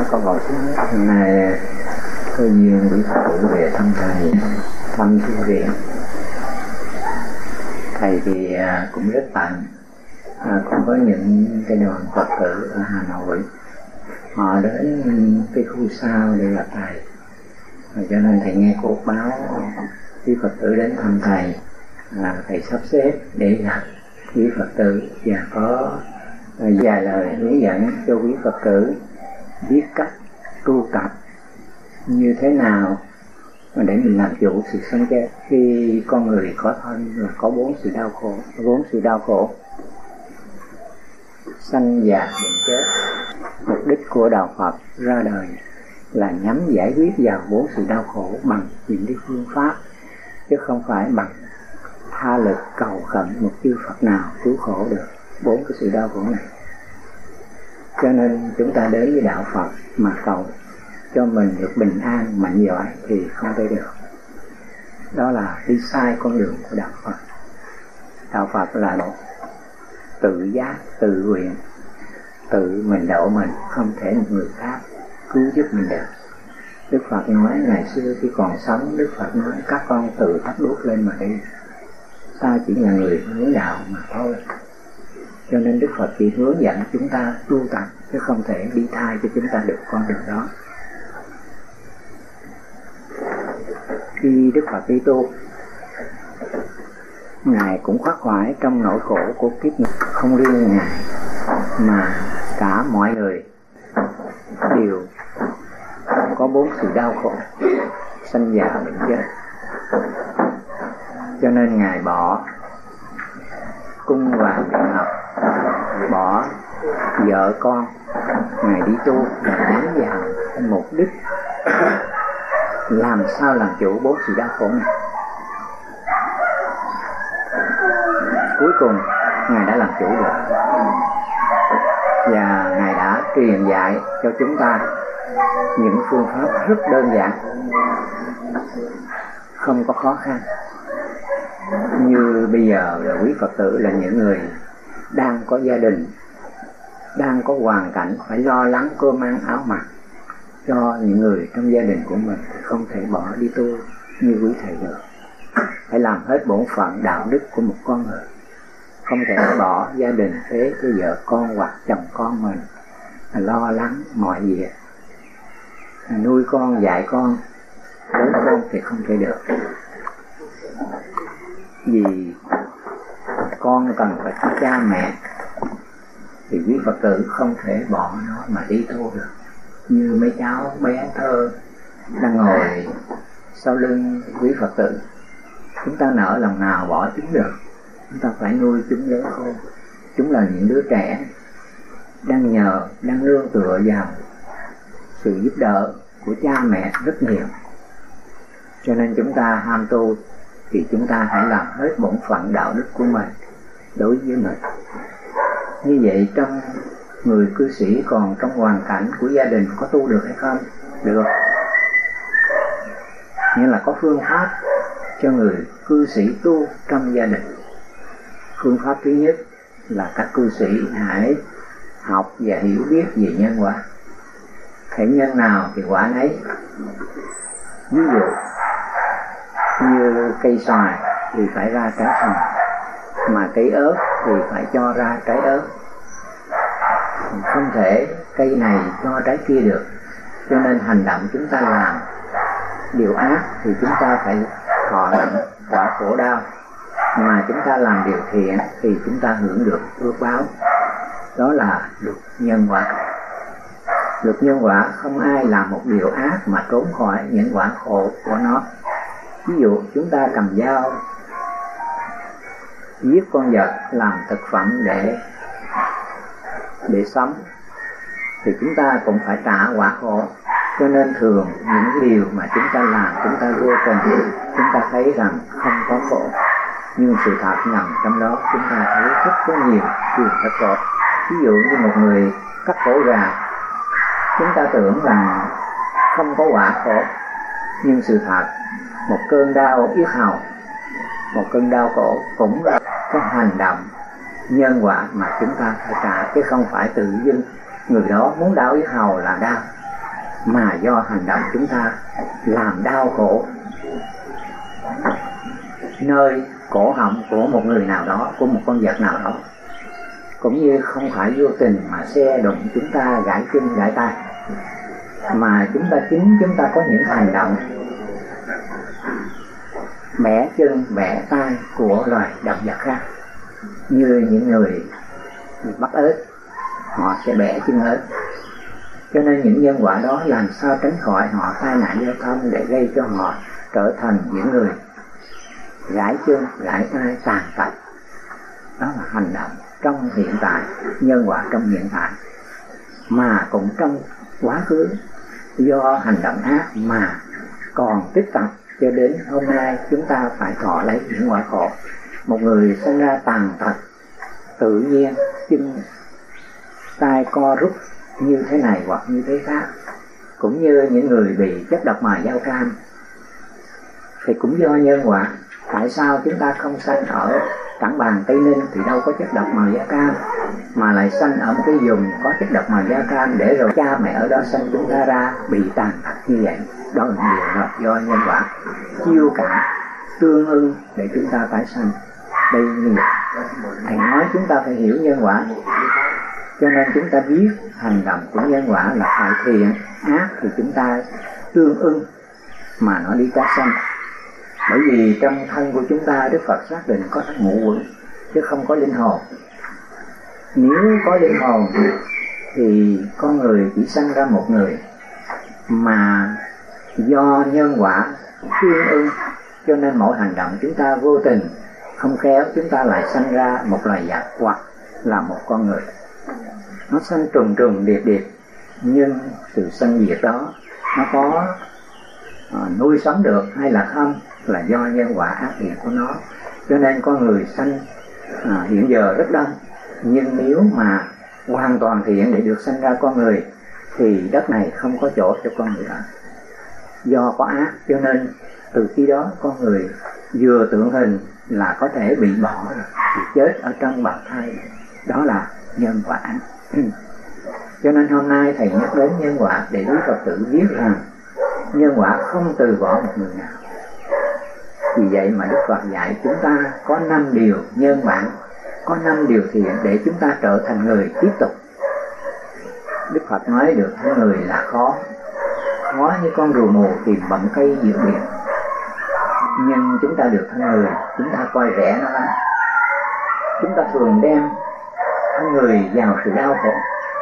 con gọi xuống. Hôm nay cơ duyên quý Phật tử về thăm thầy, thăm thư viện. Thầy thì cũng rất bận, cũng có những cái đoàn Phật tử ở Hà Nội, họ đến cái khu sao để gặp thầy, cho nên thầy nghe cuộc báo quý Phật tử đến thăm thầy, thầy sắp xếp để gặp quý Phật tử và có vài lời hướng dẫn cho quý Phật tử biết cách tu tập như thế nào để mình làm chủ sự sống chết. Khi con người có thân là có bốn sự đau khổ: sanh già bệnh chết. Mục đích của đạo Phật ra đời là nhằm giải quyết vào bốn sự đau khổ bằng những cái phương pháp, chứ không phải bằng tha lực cầu khẩn một chư Phật nào cứu khổ được bốn cái sự đau khổ này. Cho nên chúng ta đến với đạo Phật mà cầu cho mình được bình an mạnh giỏi thì không thể được. Đó là đi sai con đường của đạo Phật. Đạo Phật là độ tự giác, tự nguyện, tự mình độ mình, không thể một người khác cứu giúp mình được. Đức Phật nói ngày xưa khi còn sống, Đức Phật nói các con tự thắp đuốc lên mà đi, ta chỉ là người hướng đạo mà thôi. Cho nên Đức Phật chỉ hướng dẫn chúng ta tu tập, chứ không thể đi thay cho chúng ta được con đường đó. Khi Đức Phật đi tu, Ngài cũng khắc khoải trong nỗi khổ của kiếp người. Không riêng Ngài mà cả mọi người đều có bốn sự đau khổ: sanh già bệnh chết. Cho nên Ngài bỏ cung vàng điện ngọc, bỏ vợ con, Ngài đi tu và nhắm vào mục đích làm sao làm chủ bốn sự đau khổ này. Cuối cùng Ngài đã làm chủ được, và Ngài đã truyền dạy cho chúng ta những phương pháp rất đơn giản, không có khó khăn. Như bây giờ là quý Phật tử là những người đang có gia đình, đang có hoàn cảnh phải lo lắng cơm ăn áo mặc cho những người trong gia đình của mình, thì không thể bỏ đi tu như quý thầy được. Phải làm hết bổn phận đạo đức của một con người, không thể bỏ gia đình phế cho vợ con hoặc chồng con mình, lo lắng mọi việc, nuôi con dạy con, lớn con thì không thể được. Vì con cần phải có cha mẹ thì quý Phật tử không thể bỏ nó mà đi tu được. Như mấy cháu bé thơ đang ngồi sau lưng quý Phật tử, chúng ta nỡ lòng nào bỏ chúng được. Chúng ta phải nuôi chúng lớn khôn. Chúng là những đứa trẻ đang nương tựa vào sự giúp đỡ của cha mẹ rất nhiều. Cho nên chúng ta ham tu thì chúng ta hãy làm hết bổn phận đạo đức của mình đối với mình. Như vậy trong người cư sĩ còn trong hoàn cảnh của gia đình có tu được hay không? Được. Nghĩa là có phương pháp cho người cư sĩ tu trong gia đình. Phương pháp thứ nhất là các cư sĩ hãy học và hiểu biết về nhân quả. Thể nhân nào thì quả nấy. Ví dụ như cây xoài thì phải ra trái xoài, mà cây ớt thì phải cho ra trái ớt. Không thể cây này cho trái kia được. Cho nên hành động chúng ta làm điều ác thì chúng ta phải thọ nặng quả khổ đau, mà chúng ta làm điều thiện thì chúng ta hưởng được phước báo. Đó là luật nhân quả. Luật nhân quả, không ai làm một điều ác mà trốn khỏi những quả khổ của nó. Ví dụ chúng ta cầm dao giết con vật làm thực phẩm để sống thì chúng ta cũng phải trả quả khổ. Cho nên thường những điều mà chúng ta làm, chúng ta vô tình, chúng ta thấy rằng không có khổ, nhưng sự thật nằm trong đó chúng ta thấy rất có nhiều điều thật khổ. Ví dụ như một người cắt cổ gà, chúng ta tưởng rằng không có quả khổ, nhưng sự thật một cơn đau yết hầu, một cơn đau cổ cũng là cái hành động nhân quả mà chúng ta phải trả, chứ không phải tự dưng người đó muốn đau yết hầu là đau. mà do hành động chúng ta làm đau khổ nơi cổ họng của một người nào đó, của một con vật nào đó. Cũng như không phải vô tình mà xe đụng chúng ta gãy chân gãy tay, mà chúng ta có những hành động bẻ chân bẻ tay của loài động vật khác. Như những người bắt ếch, họ sẽ bẻ chân ếch. Cho nên những nhân quả đó làm sao tránh khỏi họ tai nạn giao thông để gây cho họ trở thành những người gãy chân gãy tay tàn tật. Đó là hành động trong hiện tại, nhân quả trong hiện tại, mà cũng trong quá khứ do hành động ác mà còn tích tập cho đến hôm nay chúng ta phải thọ lấy những quả khổ. Một người sinh ra tàn tật tự nhiên, chân tay co rút như thế này hoặc như thế khác, cũng như những người bị chất độc màu da cam thì cũng do nhân quả. Tại sao chúng ta không sanh ở Trảng Bàng, Tây Ninh thì đâu có chất độc màu da cam, mà lại sanh ở một cái vùng có chất độc màu da cam, để rồi cha mẹ ở đó sanh chúng ta ra bị tàn tật như vậy? Đó là điều do nhân quả chiêu cảm tương ưng để chúng ta tái sanh. Đây như vậy thầy nói chúng ta phải hiểu nhân quả, cho nên chúng ta biết hành động của nhân quả là phải thiện ác thì chúng ta tương ưng mà nó đi tái sanh. Bởi vì trong thân của chúng ta Đức Phật xác định có ngũ uẩn chứ không có linh hồn. Nếu có linh hồn thì con người chỉ sanh ra một người, mà do nhân quả tương ưng cho nên mỗi hành động chúng ta vô tình không khéo chúng ta lại sanh ra một loài vật hoặc là một con người. Nó sanh trùng trùng điệp điệp, nhưng sự sanh diệt đó nó có nuôi sống được hay là không là do nhân quả ác nghiệp của nó. Cho nên con người sanh hiện giờ rất đông, nhưng nếu mà hoàn toàn thiện để được sanh ra con người thì đất này không có chỗ cho con người ở. Do có ác cho nên từ khi đó con người vừa tượng hình là có thể bị bỏ, bị chết ở trong bào thai. Đó là nhân quả. Cho nên hôm nay thầy nhắc đến nhân quả để quý Phật tử biết rằng nhân quả không từ bỏ một người nào. Vì vậy mà Đức Phật dạy chúng ta có 5 điều nhân bản, có 5 điều thiện để chúng ta trở thành người tiếp tục. Đức Phật nói được thân người là khó như con rùa mù tìm bận cây diệt biệt. Nhưng chúng ta được thân người, chúng ta coi rẻ nó lắm. Chúng ta thường đem thân người vào sự đau khổ.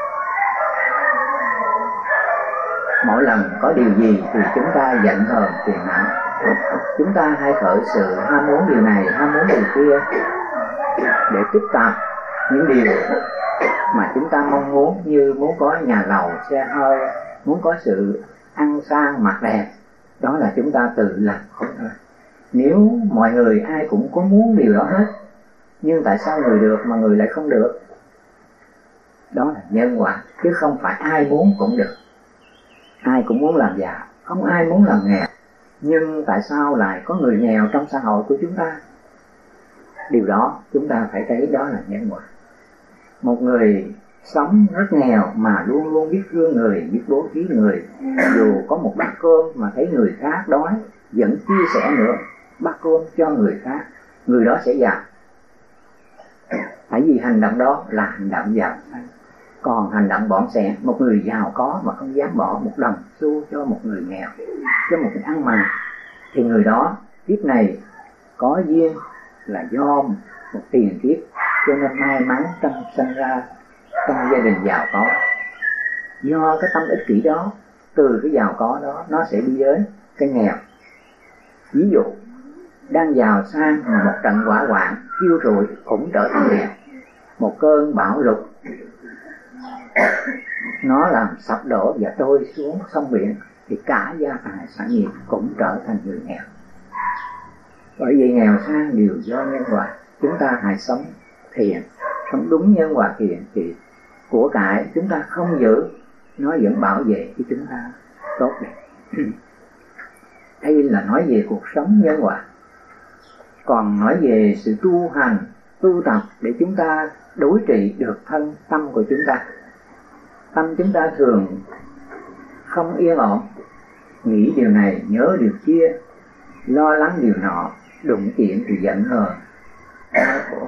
Mỗi lần có điều gì thì chúng ta giận hờn phiền não, chúng ta hay khởi sự ham muốn điều này, ham muốn điều kia để tích tạp những điều mà chúng ta mong muốn, như muốn có nhà lầu, xe hơi, muốn có sự ăn sang mặc đẹp. Đó là chúng ta tự làm khổ thôi. Nếu mọi người ai cũng có muốn điều đó hết, nhưng tại sao người được mà người lại không được? Đó là nhân quả, chứ không phải ai muốn cũng được. Ai cũng muốn làm giàu, không ai muốn làm nghèo. Nhưng tại sao lại có người nghèo trong xã hội của chúng ta? Điều đó chúng ta phải thấy đó là nhân quả. Một người sống rất nghèo mà luôn luôn biết thương người, biết bố thí người, dù có một bát cơm mà thấy người khác đói vẫn chia sẻ nữa bát cơm cho người khác, người đó sẽ giàu. Tại vì hành động đó là hành động giàu sang. Còn hành động bỏng sẻn, một người giàu có mà không dám bỏ một đồng xu cho một người nghèo, cho một người ăn mày, thì người đó kiếp này có duyên là do một tiền kiếp, cho nên may mắn sanh ra trong gia đình giàu có. Do cái tâm ích kỷ đó, từ cái giàu có đó nó sẽ đi đến cái nghèo. Ví dụ đang giàu sang mà một trận hỏa hoạn thiêu rụi cũng trở thành nghèo. Một cơn bão lụt nó làm sập đổ và trôi xuống sông biển thì cả gia tài sản nghiệp cũng trở thành người nghèo. Bởi vì nghèo sang đều do nhân quả. Chúng ta hãy sống thiện, sống đúng nhân quả thiện thì của cải chúng ta không giữ, nó vẫn bảo vệ cho chúng ta tốt đẹp. Đây là nói về cuộc sống nhân quả. Còn nói về sự tu hành, tu tập để chúng ta đối trị được thân tâm của chúng ta. Tâm chúng ta thường không yên ổn, nghĩ điều này nhớ điều kia, lo lắng điều nọ, đụng chuyện thì giận hờn, đau khổ.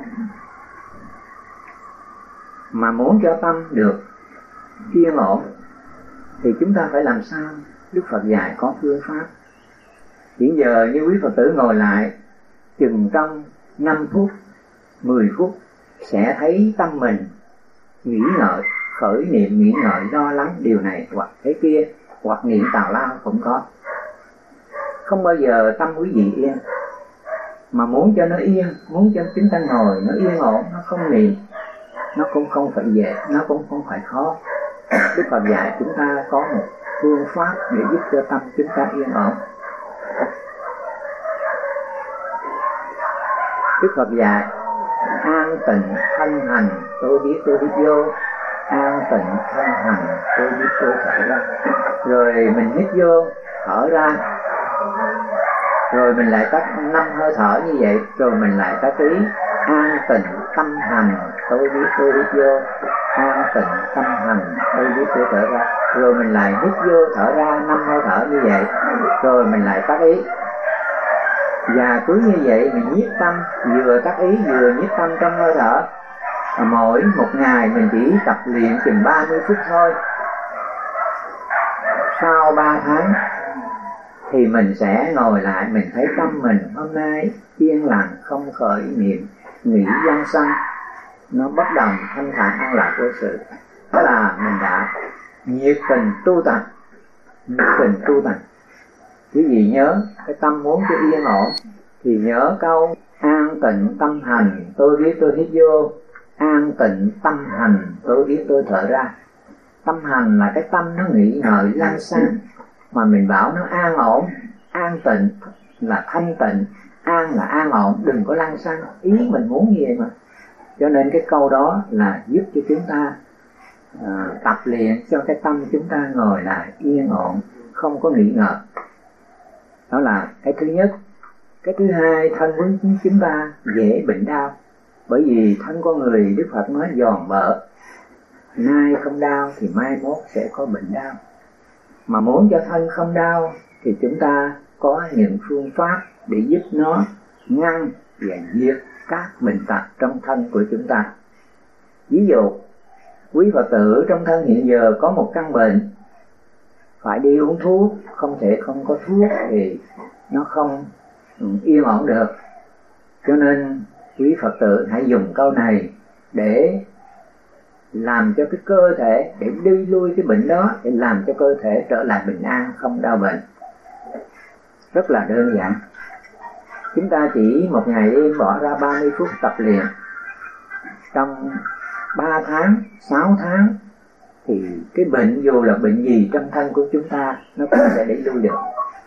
Mà muốn cho tâm được yên ổn thì chúng ta phải làm sao? Đức Phật dạy có phương pháp. Hiện giờ như quý Phật tử ngồi lại chừng trong 5 phút, 10 phút sẽ thấy tâm mình nghĩ ngợi, khởi niệm nghĩ ngợi, lo lắng điều này hoặc thế kia, hoặc niệm tào lao cũng có. Không bao giờ tâm quý vị yên. Mà muốn cho nó yên, muốn cho chúng ta ngồi nó yên ổn, nó không niệm, nó cũng không phải dễ, nó cũng không phải khó. Đức Phật dạy chúng ta có một phương pháp để giúp cho tâm chúng ta yên ổn. Đức Phật dạy an tịnh thân hành tôi biết vô, an tịnh thân hành tôi biết tôi thở ra. Rồi mình hít vô, thở ra, rồi mình lại tắt 5 hơi thở như vậy, rồi mình lại tắt ý an tịnh tâm hành tôi biết tôi hít vô, an tịnh tâm hành tôi biết tôi thở ra. Rồi mình lại hít vô thở ra 5 hơi thở như vậy, rồi mình lại tắt ý. Và cứ như vậy mình nhiếp tâm, vừa tắt ý vừa nhiếp tâm trong hơi thở. Mỗi một ngày mình chỉ tập luyện chừng 30 phút thôi. Sau 3 tháng thì mình sẽ ngồi lại, mình thấy tâm mình hôm nay yên lặng, không khởi niệm nghĩ gian sanh, nó bất động, thanh thản, an lạc vô sự. Đó là mình đã nhiệt tình tu tập. Nhiệt tình tu tập. Quý vị nhớ, cái tâm muốn cho yên ổn thì nhớ câu an tịnh tâm hành tôi biết tôi hít vô, an tịnh tâm hành tôi biết tôi thở ra. Tâm hành là cái tâm nó nghĩ ngợi lăng xăng, mà mình bảo nó an ổn. An tịnh là thanh tịnh, an là an ổn, đừng có lăng xăng. Ý mình muốn như vậy mà. Cho nên cái câu đó là giúp cho chúng ta tập luyện cho cái tâm chúng ta ngồi lại yên ổn, không có nghĩ ngợi. Đó là cái thứ nhất. Cái thứ hai, thân của chúng ta dễ bệnh đau. Bởi vì thân con người Đức Phật nói giòn bợ, nay không đau thì mai mốt sẽ có bệnh đau. Mà muốn cho thân không đau thì chúng ta có những phương pháp để giúp nó ngăn và diệt các bệnh tật trong thân của chúng ta. Ví dụ, quý Phật tử trong thân hiện giờ có một căn bệnh, phải đi uống thuốc, không thể không có thuốc thì nó không yên ổn được. Cho nên quý Phật tử hãy dùng câu này để làm cho cái cơ thể, để đi lui cái bệnh đó, để làm cho cơ thể trở lại bình an, không đau bệnh. Rất là đơn giản. Chúng ta chỉ một ngày đêm bỏ ra 30 phút tập luyện. Trong 3 tháng, 6 tháng thì cái bệnh dù là bệnh gì trong thân của chúng ta nó cũng sẽ đẩy lui được.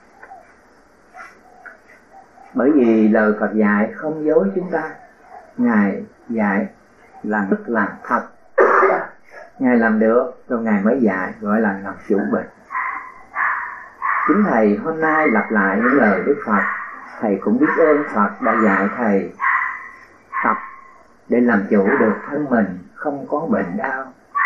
Bởi vì lời Phật dạy không dối chúng ta. Ngài dạy là rất là thật. Ngài làm được rồi Ngài mới dạy, gọi là làm chủ bệnh. Chính Thầy hôm nay lặp lại những lời Đức Phật. Thầy cũng biết ơn Phật đã dạy Thầy tập để làm chủ được thân mình không có bệnh đau.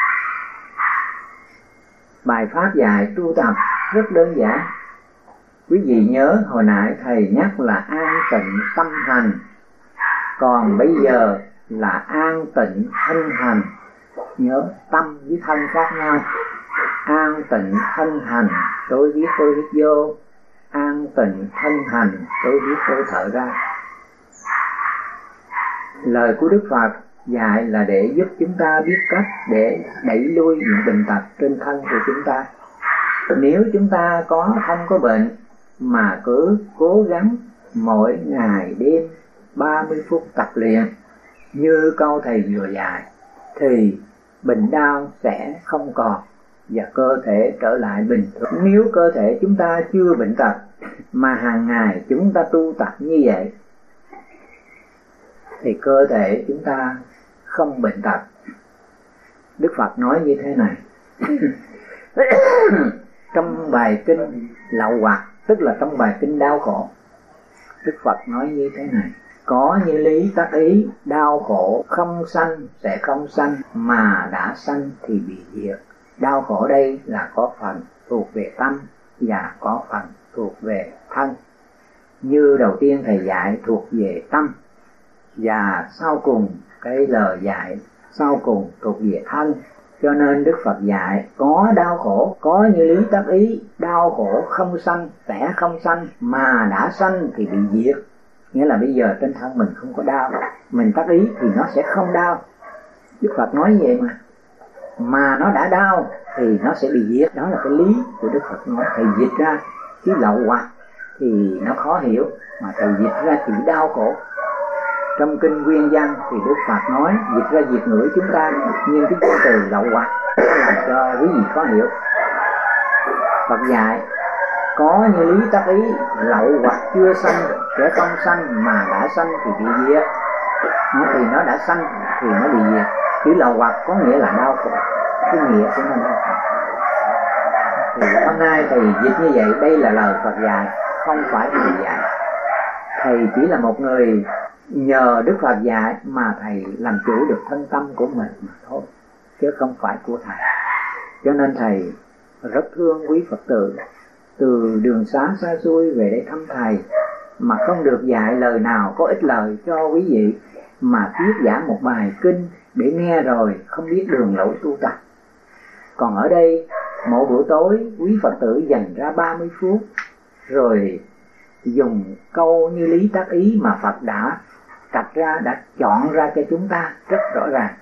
Bài pháp dạy tu tập rất đơn giản. Quý vị nhớ hồi nãy Thầy nhắc là an tịnh tâm hành, còn bây giờ là an tịnh thân hành. Nhớ tâm với thân khác nhau. An tịnh thân hành tôi biết tôi hít vô, an tịnh thân hành tôi biết tôi thở ra. Lời của Đức Phật dạy là để giúp chúng ta biết cách để đẩy lui những bệnh tật trên thân của chúng ta. Nếu chúng ta không có bệnh mà cứ cố gắng mỗi ngày đêm 30 phút tập luyện như câu Thầy vừa dạy thì bệnh đau sẽ không còn và cơ thể trở lại bình thường. Nếu cơ thể chúng ta chưa bệnh tật mà hàng ngày chúng ta tu tập như vậy thì cơ thể chúng ta không bệnh tật. Đức Phật nói như thế này trong bài kinh Lậu Hoặc, tức là trong bài kinh đau khổ, Đức Phật nói như thế này: có như lý tác ý, đau khổ không sanh sẽ không sanh, mà đã sanh thì bị diệt. Đau khổ đây là có phần thuộc về tâm và có phần thuộc về thân. Như đầu tiên thầy dạy thuộc về tâm, và sau cùng cái lời dạy sau cùng thuộc về thân. Cho nên Đức Phật dạy có đau khổ, có như lý tác ý, đau khổ không sanh, kẻ không sanh, mà đã sanh thì bị diệt. Nghĩa là bây giờ trên thân mình không có đau, mình tác ý thì nó sẽ không đau. Đức Phật nói vậy mà nó đã đau thì nó sẽ bị diệt. Đó là cái lý của Đức Phật nói. Thầy dịch ra chứ lậu hoặc thì nó khó hiểu, mà thầy dịch ra chữ đau khổ. Trong kinh Nguyên Văn thì Đức Phật nói dịch ra Việt ngữ chúng ta, nhưng cái từ lậu hoặc nó làm cho quý vị khó hiểu. Phật dạy có như lý tác ý, lậu hoặc chưa sanh, kẻ không sanh mà đã sanh thì bị diệt. Nó thì nó đã sanh thì nó bị diệt. Chữ lậu hoặc có nghĩa là đau khổ, cái nghĩa của nó đau khổ. Thì hôm nay thầy dịch như vậy, đây là lời Phật dạy, không phải thầy dạy. Thầy chỉ là một người nhờ Đức Phật dạy mà thầy làm chủ được thân tâm của mình mà thôi, chứ không phải của thầy. Cho nên thầy rất thương quý Phật tử từ đường xá xa xôi về để thăm thầy, mà không được dạy lời nào có ích lợi cho quý vị, mà thuyết giảng một bài kinh để nghe rồi không biết đường lối tu tập. Còn ở đây mỗi buổi tối quý Phật tử dành ra 30 phút rồi dùng câu như lý tác ý mà Phật đã cạch ra, đã chọn ra cho chúng ta rất rõ ràng.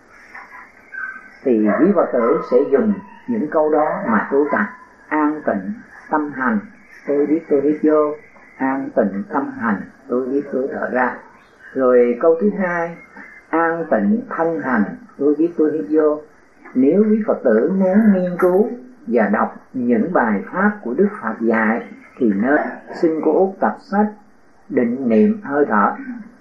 Thì quý Phật tử sẽ dùng những câu đó mà tu tập. An tịnh tâm hành, tôi biết tôi hít vô. An tịnh tâm hành, tôi biết tôi thở ra. Rồi câu thứ hai, an tịnh thân hành, tôi biết tôi hít vô. Nếu quý Phật tử muốn nghiên cứu và đọc những bài pháp của Đức Phật dạy thì nên xin cô Út tập sách định niệm hơi thở,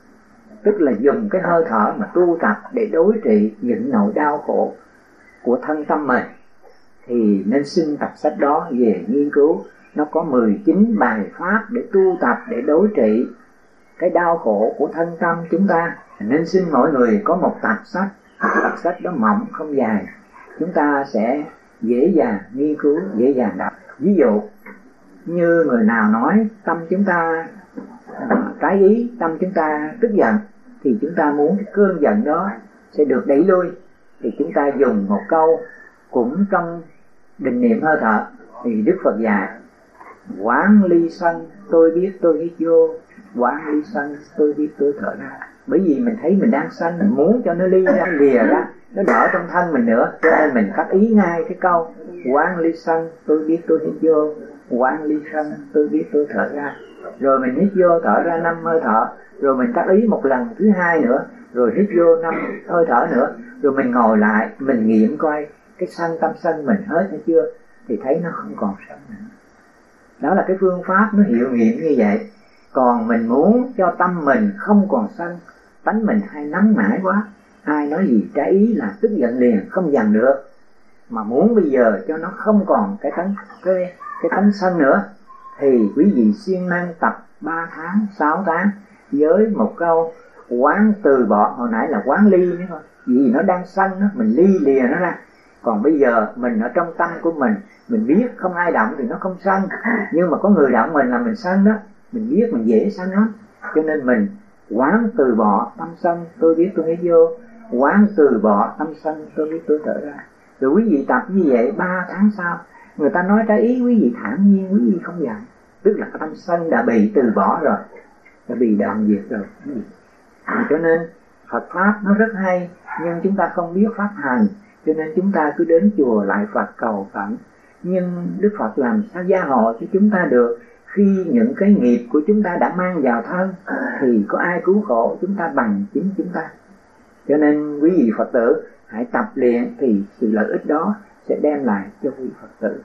tức là dùng cái hơi thở mà tu tập để đối trị những nỗi đau khổ của thân tâm mình. Thì nên xin tập sách đó về nghiên cứu. Nó có 19 bài pháp để tu tập, để đối trị cái đau khổ của thân tâm chúng ta. Nên xin mỗi người có một tập sách. Tập sách đó mỏng không dài, chúng ta sẽ dễ dàng nghiên cứu, dễ dàng đọc. Ví dụ như người nào nói tâm chúng ta trái ý, tâm chúng ta tức giận, thì chúng ta muốn cái cơn giận đó sẽ được đẩy lui, thì chúng ta dùng một câu cũng trong định niệm hơi thở. Thì Đức Phật dạy quán ly sân, tôi biết tôi hít vô. Quán ly sân, tôi biết tôi thở ra. Bởi vì mình thấy mình đang sân, mình muốn cho nó ly ra, lìa ra, nó đỡ trong thân mình nữa, cho nên mình cắt ý ngay cái câu quán ly sân, tôi biết tôi hít vô. Quán ly sân, tôi biết tôi thở ra. Rồi mình hít vô thở ra 5 hơi thở, rồi mình cắt ý một lần thứ hai nữa, rồi hít vô 5 hơi thở nữa, rồi mình ngồi lại mình nghiệm coi cái sân tâm sân mình hết hay chưa, thì thấy nó không còn sân nữa. Đó là cái phương pháp nó hiệu nghiệm như vậy. Còn mình muốn cho tâm mình không còn sân, tánh mình hay nóng nảy quá, ai nói gì trái ý là tức giận liền, không dằn được. Mà muốn bây giờ cho nó không còn cái tánh sân nữa, thì quý vị siêng năng tập 3 tháng, 6 tháng với một câu quán từ bỏ. Hồi nãy là quán ly nữa thôi, vì nó đang sân đó, mình ly lìa nó ra. Còn bây giờ mình ở trong tâm của mình biết không ai động thì nó không sân, nhưng mà có người động mình là mình sân đó. Mình biết mình dễ sân lắm, cho nên mình quán từ bỏ tâm sân, tôi biết tôi hít vô. Quán từ bỏ tâm sân, tôi biết tôi thở ra. Rồi quý vị tập như vậy 3 tháng sau, người ta nói trái ý quý vị thản nhiên, quý vị không giận, tức là cái tâm sân đã bị từ bỏ rồi, đã bị đoạn diệt rồi. Cho nên Phật pháp nó rất hay, nhưng chúng ta không biết pháp hành, cho nên chúng ta cứ đến chùa lại Phật cầu phận. Nhưng Đức Phật làm sao gia hộ cho chúng ta được? Khi những cái nghiệp của chúng ta đã mang vào thân thì có ai cứu khổ chúng ta bằng chính chúng ta. Cho nên quý vị Phật tử hãy tập luyện, thì sự lợi ích đó sẽ đem lại cho quý Phật tử.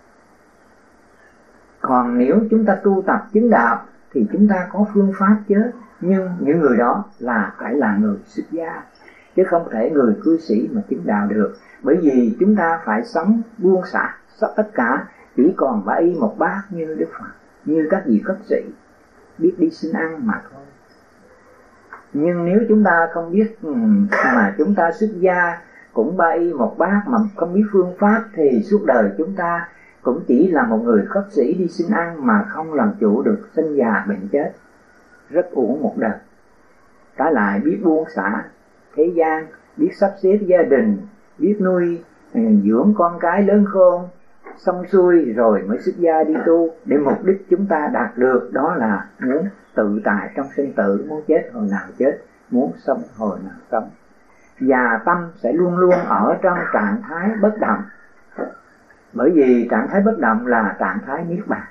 Còn nếu chúng ta tu tập chứng đạo thì chúng ta có phương pháp chứ, nhưng những người đó là phải là người xuất gia, chứ không thể người cư sĩ mà chứng đạo được. Bởi vì chúng ta phải sống buông xả tất cả, chỉ còn bả y một bát như Đức Phật, như các vị cất sĩ biết đi xin ăn mà thôi. Nhưng nếu chúng ta không biết mà chúng ta xuất gia cũng ba y một bát mà không biết phương pháp, thì suốt đời chúng ta cũng chỉ là một người khất sĩ đi xin ăn mà không làm chủ được sinh già bệnh chết, rất uổng một đời. Trái lại biết buông xả thế gian, biết sắp xếp gia đình, biết nuôi dưỡng con cái lớn khôn xong xuôi rồi mới xuất gia đi tu, để mục đích chúng ta đạt được đó là muốn tự tại trong sinh tử, muốn chết hồi nào chết, muốn sống hồi nào sống. Và tâm sẽ luôn luôn ở trong trạng thái bất động, bởi vì trạng thái bất động là trạng thái niết bàn.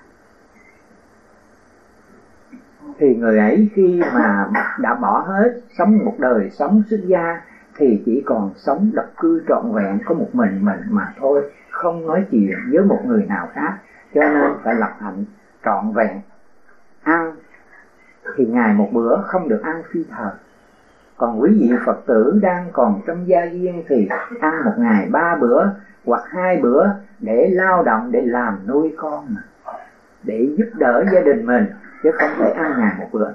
Thì người ấy khi mà đã bỏ hết, sống một đời sống xuất gia thì chỉ còn sống độc cư trọn vẹn có một mình mà thôi, không nói chuyện với một người nào khác, cho nên phải lập hạnh trọn vẹn. Ăn thì ngày một bữa, không được ăn phi thời. Còn quý vị Phật tử đang còn trong gia duyên thì ăn một ngày 3 bữa hoặc 2 bữa để lao động, để làm nuôi con mà, để giúp đỡ gia đình mình, chứ không thể ăn ngày một bữa.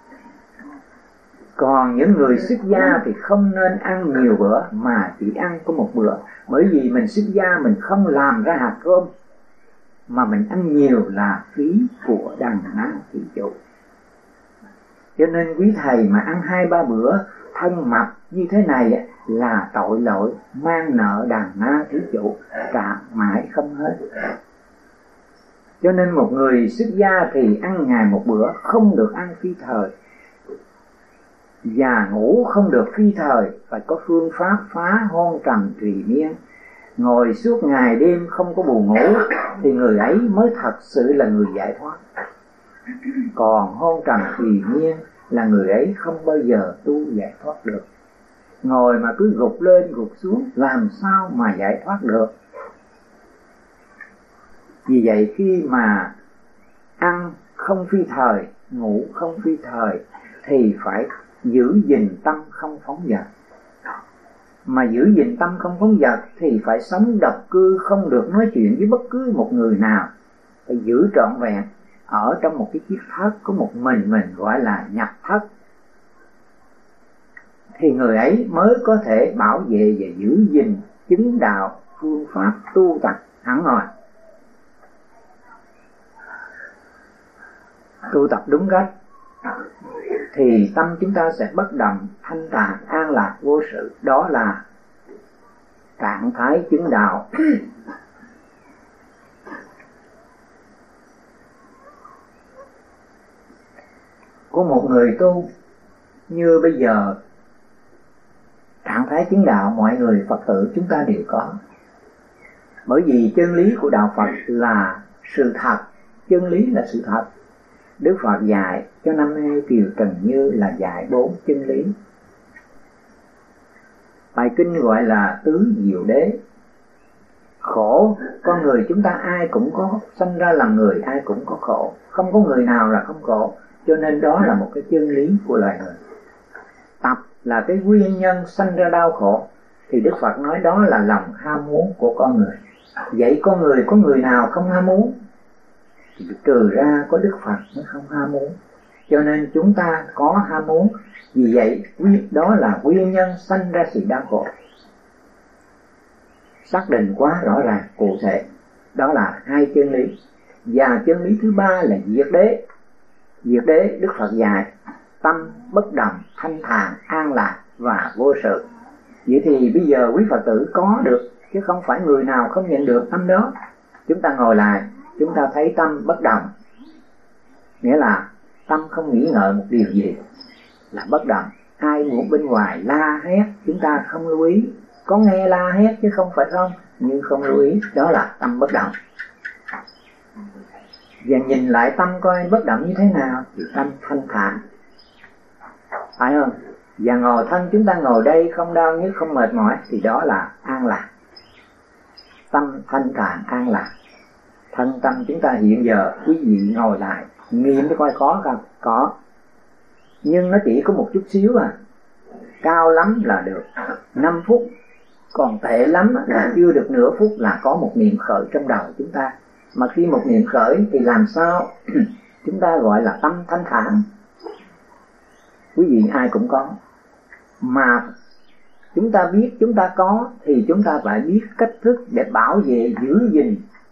Còn những người xuất gia thì không nên ăn nhiều bữa mà chỉ ăn có một bữa, bởi vì mình xuất gia mình không làm ra hạt cơm, mà mình ăn nhiều là phí của đàn na thị chủ. Cho nên quý thầy mà ăn 2-3 bữa thân mập như thế này là tội lỗi, mang nợ đàn na thí chủ, trả mãi không hết. Cho nên một người xuất gia thì ăn ngày một bữa, không được ăn phi thời, và ngủ không được phi thời, phải có phương pháp phá hôn trầm trì miên. Ngồi suốt ngày đêm không có buồn ngủ thì người ấy mới thật sự là người giải thoát. Còn hôn trầm trì miên là người ấy không bao giờ tu giải thoát được. Ngồi mà cứ gục lên gục xuống, làm sao mà giải thoát được. Vì vậy khi mà ăn không phi thời, ngủ không phi thời thì phải giữ gìn tâm không phóng dật. Mà giữ gìn tâm không phóng dật thì phải sống độc cư, không được nói chuyện với bất cứ một người nào, phải giữ trọn vẹn ở trong một cái chiếc thất có một mình gọi là nhập thất, thì người ấy mới có thể bảo vệ và giữ gìn chứng đạo phương pháp tu tập hẳn hoi. Tu tập đúng cách thì tâm chúng ta sẽ bất động, thanh thản, an lạc, vô sự. Đó là trạng thái chứng đạo. Của một người tu như bây giờ, trạng thái chứng đạo mọi người Phật tử chúng ta đều có. Bởi vì chân lý của đạo Phật là sự thật, chân lý là sự thật. Đức Phật dạy cho năm nay Kiều Trần Như là dạy 4 chân lý. Bài kinh gọi là tứ diệu đế. Khổ, con người chúng ta ai cũng có, sanh ra làm người ai cũng có khổ, không có người nào là không khổ. Cho nên đó là một cái chân lý của loài người. Tập là cái nguyên nhân sanh ra đau khổ, thì Đức Phật nói đó là lòng ham muốn của con người. Vậy con người có người nào không ham muốn? Thì trừ ra có Đức Phật mới không ham muốn. Cho nên chúng ta có ham muốn. Vì vậy đó là nguyên nhân sanh ra sự đau khổ. Xác định quá rõ ràng cụ thể. Đó là 2 chân lý. Và chân lý thứ 3 là diệt đế. Diệt đế Đức Phật dạy tâm bất động, thanh thản, an lạc và vô sự. Vậy thì bây giờ quý Phật tử có được, chứ không phải người nào không nhận được tâm đó. Chúng ta ngồi lại, chúng ta thấy tâm bất động, nghĩa là tâm không nghĩ ngợi một điều gì, là bất động. Ai muốn bên ngoài la hét chúng ta không lưu ý, có nghe la hét chứ không phải không, nhưng không lưu ý, đó là tâm bất động. Và nhìn lại tâm coi bất động như thế nào thì tâm thanh thản, phải không? Và ngồi thân chúng ta ngồi đây không đau nhức, không mệt mỏi thì đó là an lạc. Tâm thanh thản an lạc. Thân tâm chúng ta hiện giờ quý vị ngồi lại nghiệm cho coi có không? Có. Nhưng nó chỉ có một chút xíu à. Cao lắm là được 5 phút, còn tệ lắm là chưa được nửa phút là có một niệm khởi trong đầu chúng ta. Mà khi một niệm khởi thì làm sao chúng ta gọi là tâm thanh thản. Quý vị ai cũng có. Mà chúng ta biết chúng ta có thì chúng ta phải biết cách thức để bảo vệ, giữ gìn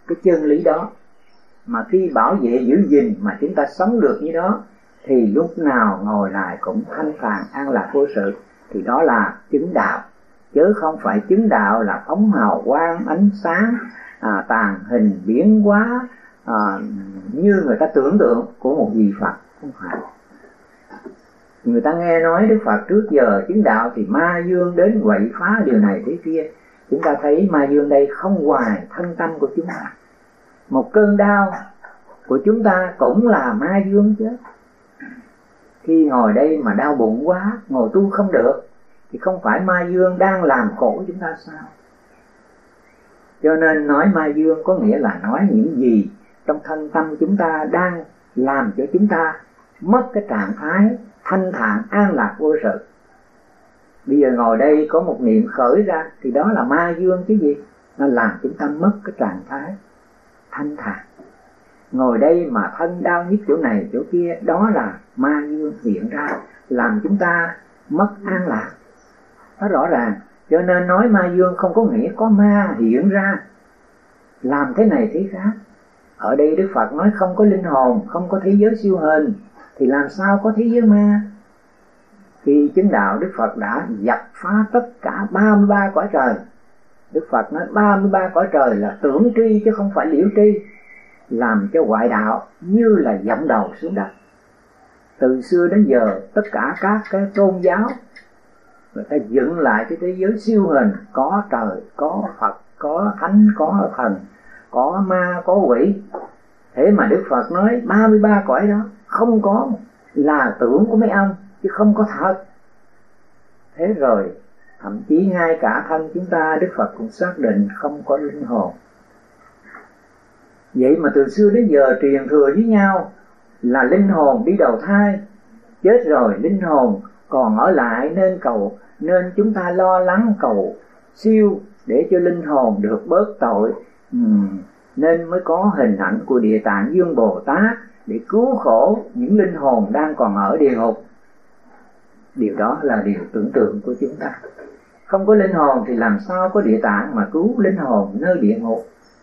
cái chân lý đó. Mà khi bảo vệ giữ gìn mà chúng ta sống được như đó, thì lúc nào ngồi lại cũng thanh thản an lạc vô sự, thì đó là chứng đạo. Chứ không phải chứng đạo là phóng hào quang ánh sáng, tàn hình biến hóa, như người ta tưởng tượng của một vị Phật. Không phải. Người ta nghe nói Đức Phật trước giờ chứng đạo thì ma dương đến quậy phá điều này thế kia. Chúng ta thấy ma dương đây không ngoài thân tâm của chúng ta. Một cơn đau của chúng ta cũng là ma dương chứ. Khi ngồi đây mà đau bụng quá, ngồi tu không được, thì không phải ma dương đang làm khổ chúng ta sao? Cho nên nói ma dương có nghĩa là nói những gì trong thân tâm chúng ta đang làm cho chúng ta mất cái trạng thái thanh thản an lạc vô sự. Bây giờ ngồi đây có một niệm khởi ra thì đó là ma dương chứ gì? Nó làm chúng ta mất cái trạng thái thanh thản. Ngồi đây mà thân đau nhức chỗ này chỗ kia, đó là ma dương hiện ra, làm chúng ta mất an lạc. Nó rõ ràng. Cho nên nói ma dương không có nghĩa có ma hiện ra làm thế này thế khác. Ở đây Đức Phật nói không có linh hồn, không có thế giới siêu hình, thì làm sao có thế giới ma? Khi chứng đạo, Đức Phật đã dập phá tất cả 33 cõi trời. Đức Phật nói 33 cõi trời là tưởng tri chứ không phải liễu tri, làm cho ngoại đạo như là dẫm đầu xuống đất. Từ xưa đến giờ tất cả các cái tôn giáo người ta dựng lại cái thế giới siêu hình, có trời, có Phật, có thánh, có thần, có ma, có quỷ. Thế mà Đức Phật nói 33 cõi đó không có, là tưởng của mấy ông chứ không có thật. Thế rồi thậm chí ngay cả thân chúng ta, Đức Phật cũng xác định không có linh hồn. Vậy mà từ xưa đến giờ truyền thừa với nhau là linh hồn đi đầu thai, chết rồi linh hồn còn ở lại, nên chúng ta lo lắng cầu siêu để cho linh hồn được bớt tội. Nên mới có hình ảnh của Địa Tạng Dương Bồ Tát để cứu khổ những linh hồn đang còn ở địa ngục. Điều đó là điều tưởng tượng của chúng ta. Không có linh hồn thì làm sao có Địa Tạng mà cứu linh hồn nơi địa ngục?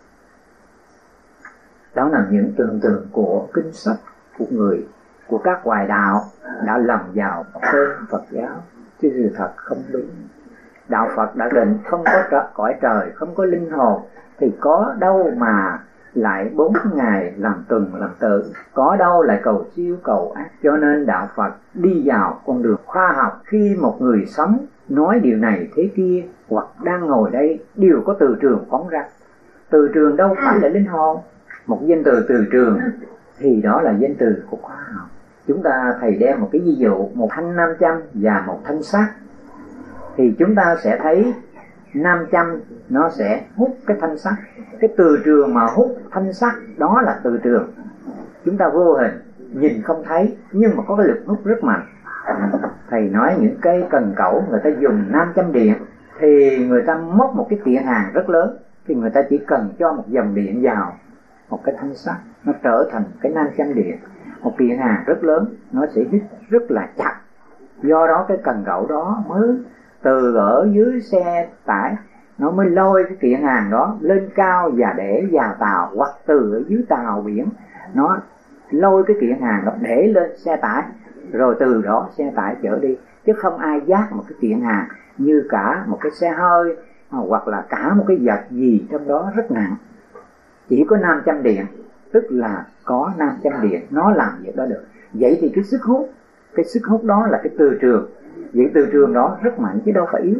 Đó là những tưởng tượng của kinh sách của người, của các ngoại đạo đã lầm vào tên Phật giáo, chứ sự thật không đúng. Đạo Phật đã định không có cõi trời, không có linh hồn, thì có đâu mà lại 4 ngày làm tuần làm tự, có đâu lại cầu siêu cầu ác. Cho nên đạo Phật đi vào con đường khoa học. Khi một người sống nói điều này thế kia, hoặc đang ngồi đây, đều có từ trường phóng ra. Từ trường đâu phải là linh hồn. Một danh từ từ trường thì đó là danh từ của khoa học. Chúng ta thầy đem một cái ví dụ, một thanh nam châm và một thanh sắt, thì chúng ta sẽ thấy nam châm nó sẽ hút cái thanh sắt. Cái từ trường mà hút thanh sắt đó là từ trường. Chúng ta vô hình nhìn không thấy, nhưng mà có cái lực hút rất mạnh. Thầy nói những cái cần cẩu người ta dùng nam châm điện, thì người ta móc một cái kiện hàng rất lớn, thì người ta chỉ cần cho một dòng điện vào một cái thanh sắt, nó trở thành cái nam châm điện. Một kiện hàng rất lớn nó sẽ hít rất là chặt. Do đó cái cần cẩu đó mới từ ở dưới xe tải nó mới lôi cái kiện hàng đó lên cao và để vào tàu, hoặc từ ở dưới tàu biển nó lôi cái kiện hàng đó để lên xe tải, rồi từ đó xe tải chở đi. Chứ không ai vác một cái kiện hàng như cả một cái xe hơi, hoặc là cả một cái vật gì trong đó rất nặng. Chỉ có nam châm điện, tức là có nam châm điện nó làm việc đó được. Vậy thì cái sức hút đó là cái từ trường. Vậy từ trường đó rất mạnh chứ đâu phải yếu.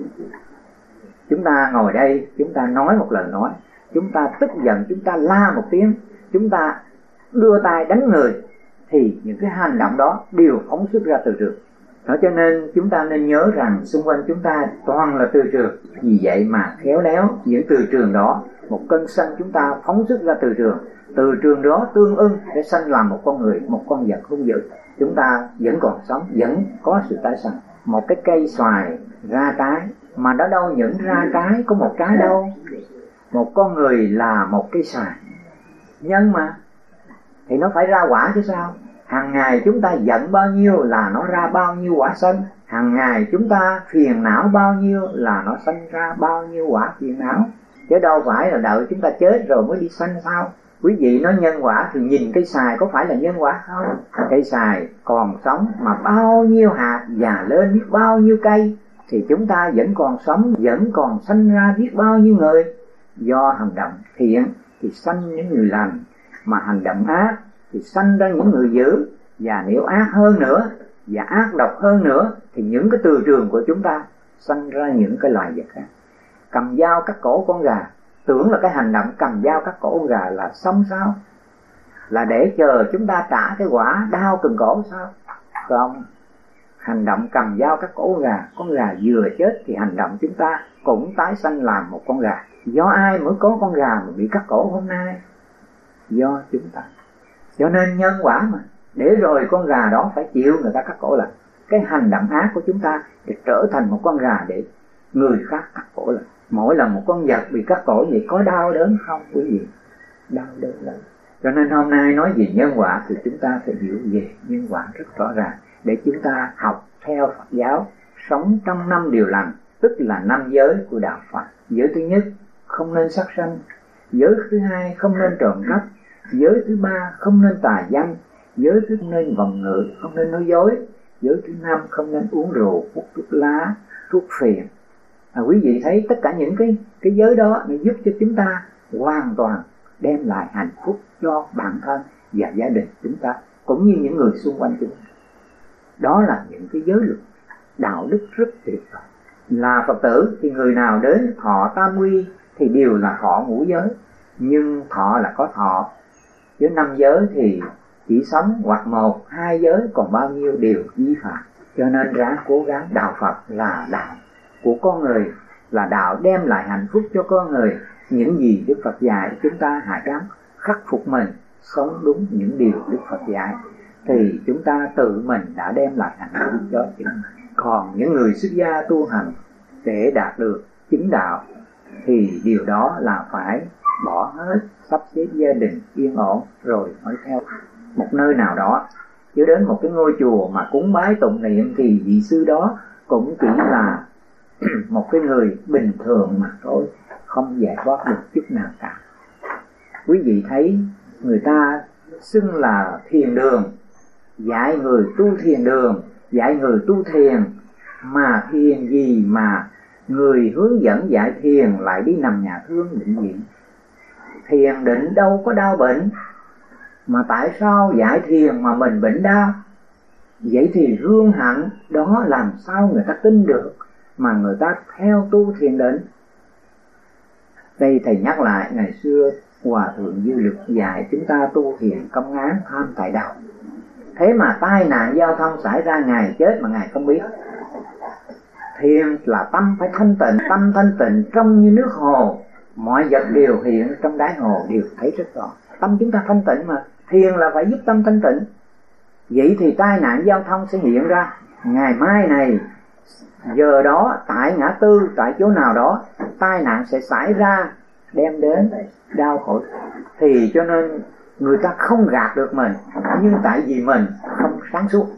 Chúng ta ngồi đây, chúng ta nói một lời nói, chúng ta tức giận, chúng ta la một tiếng, chúng ta đưa tay đánh người, thì những cái hành động đó đều phóng xuất ra từ trường. Đó, cho nên chúng ta nên nhớ rằng xung quanh chúng ta toàn là từ trường. Vì vậy mà khéo léo những từ trường đó, một cơn sân chúng ta phóng xuất ra từ trường. Từ trường đó tương ưng để sanh làm một con người, một con vật hung dữ. Chúng ta vẫn còn sống, vẫn có sự tái sanh. Một cái cây xoài ra trái, mà nó đâu những ra trái có một trái đâu. Một con người là một cây xoài nhân mà, thì nó phải ra quả chứ sao. Hàng ngày chúng ta giận bao nhiêu là nó ra bao nhiêu quả sân. Hàng ngày chúng ta phiền não bao nhiêu là nó sanh ra bao nhiêu quả phiền não. chứ đâu phải là đợi chúng ta chết rồi mới đi sanh sao. Quý vị nói nhân quả thì nhìn cây sài có phải là nhân quả không? Cây sài còn sống mà bao nhiêu hạt già lên biết bao nhiêu cây, thì chúng ta vẫn còn sống, vẫn còn sanh ra biết bao nhiêu người. Do hành động thiện thì sanh những người lành, mà hành động ác thì sanh ra những người dữ. Và nếu ác hơn nữa và ác độc hơn nữa thì những cái từ trường của chúng ta sanh ra những cái loài vật khác. Cầm dao cắt cổ con gà, tưởng là cái hành động cầm dao cắt cổ con gà là xong sao? Là để chờ chúng ta trả cái quả đau cần cổ sao? Không. Hành động cầm dao cắt cổ con gà vừa chết thì hành động chúng ta cũng tái sanh làm một con gà. Do ai mới có con gà mà bị cắt cổ hôm nay? Do chúng ta. Cho nên nhân quả mà, để rồi con gà đó phải chịu người ta cắt cổ lại. Cái hành động ác của chúng ta để trở thành một con gà để người khác cắt cổ lại. Mỗi lần một con vật bị cắt cổ vậy có đau đớn không quý vị? Đau đớn lắm. Cho nên hôm nay nói về nhân quả thì chúng ta phải hiểu về nhân quả rất rõ ràng, để chúng ta học theo Phật giáo, sống trong 5 điều lành, tức là 5 giới của đạo Phật. Giới thứ nhất, không nên sát sanh. Giới thứ hai, không nên trộm cắp. Giới thứ ba, không nên tà dâm. Giới thứ không nên vọng ngữ, không nên nói dối. Giới thứ 5, không nên uống rượu, hút thuốc lá, thuốc phiện. Quý vị thấy tất cả những cái giới đó để giúp cho chúng ta hoàn toàn đem lại hạnh phúc cho bản thân và gia đình chúng ta, cũng như những người xung quanh chúng ta. Đó là những cái giới luật đạo đức rất tuyệt vời. Là Phật tử thì người nào đến thọ tam quy thì đều là thọ ngũ giới. Nhưng thọ là có thọ, chứ 5 giới thì chỉ sống hoặc 1, 2 giới, còn bao nhiêu điều vi phạm. Cho nên ráng cố gắng. Đạo Phật là đạo của con người, là đạo đem lại hạnh phúc cho con người. Những gì Đức Phật dạy chúng ta hãy gắng khắc phục mình, sống đúng những điều Đức Phật dạy, thì chúng ta tự mình đã đem lại hạnh phúc cho chính mình. Còn những người xuất gia tu hành để đạt được chính đạo thì điều đó là phải bỏ hết, sắp xếp gia đình yên ổn rồi mới theo một nơi nào đó. Chứ đến một cái ngôi chùa mà cúng bái tụng niệm thì vị sư đó cũng chỉ là một cái người bình thường mà thôi, không giải thoát được chút nào cả. Quý vị thấy người ta xưng là thiền đường, dạy người tu thiền đường, dạy người tu thiền, mà thiền gì mà người hướng dẫn dạy thiền lại đi nằm nhà thương định viện. Thiền định đâu có đau bệnh, mà tại sao dạy thiền mà mình bệnh đau? Vậy thì gương hạnh đó làm sao người ta tin được mà người ta theo tu thiền định? Đây thầy nhắc lại, ngày xưa Hòa Thượng Dư Lực dạy chúng ta tu thiền công án tham tại đạo. Thế mà tai nạn giao thông xảy ra, Ngài chết mà Ngài không biết. Thiền là tâm phải thanh tịnh, tâm thanh tịnh trong như nước hồ, mọi vật đều hiện trong đáy hồ đều thấy rất rõ. Tâm chúng ta thanh tịnh mà, thiền là phải giúp tâm thanh tịnh. Vậy thì tai nạn giao thông sẽ hiện ra. Ngày mai này, giờ đó, tại ngã tư, tại chỗ nào đó, tai nạn sẽ xảy ra, đem đến đau khổ. Thì cho nên người ta không gạt được mình, nhưng tại vì mình không sáng suốt.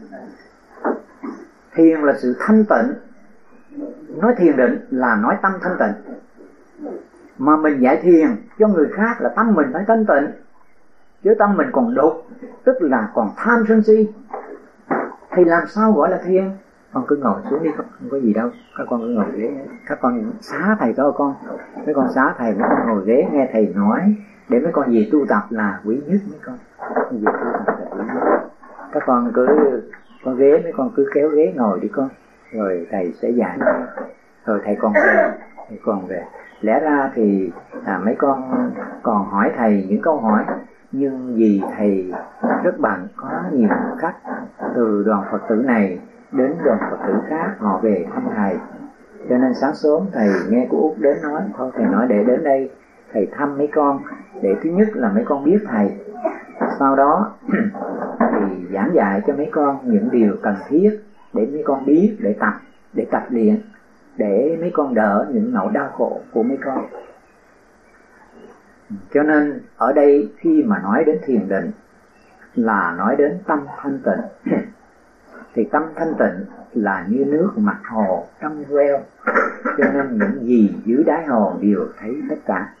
Thiền là sự thanh tịnh. Nói thiền định là nói tâm thanh tịnh. Mà mình dạy thiền cho người khác là tâm mình phải thanh tịnh. Chứ tâm mình còn đục, tức là còn tham sân si, thì làm sao gọi là thiền? Con cứ ngồi xuống đi, không có gì đâu. Các con cứ ngồi ghế. Các con xá thầy cho con. Mấy con xá thầy, mấy con ngồi ghế nghe thầy nói, để mấy con về tu tập là quý nhất mấy con. Về tu tập là quý nhất. Các con cứ có ghế, mấy con cứ kéo ghế ngồi đi con. Rồi thầy sẽ dạy. Rồi thầy còn về. Thầy còn về. Lẽ ra thì mấy con còn hỏi thầy những câu hỏi, nhưng vì thầy rất bận, có nhiều khách từ đoàn Phật tử này đến đoàn Phật tử khác họ về thăm thầy, cho nên sáng sớm thầy nghe cô Út đến nói thôi thầy nói để đến đây thầy thăm mấy con, để thứ nhất là mấy con biết thầy, sau đó thì giảng dạy cho mấy con những điều cần thiết để mấy con biết, để tập luyện, để mấy con đỡ những nỗi đau khổ của mấy con. Cho nên ở đây khi mà nói đến thiền định là nói đến tâm thanh tịnh. thì tâm thanh tịnh là như nước mặt hồ trong veo, cho nên những gì dưới đáy hồ đều thấy tất cả.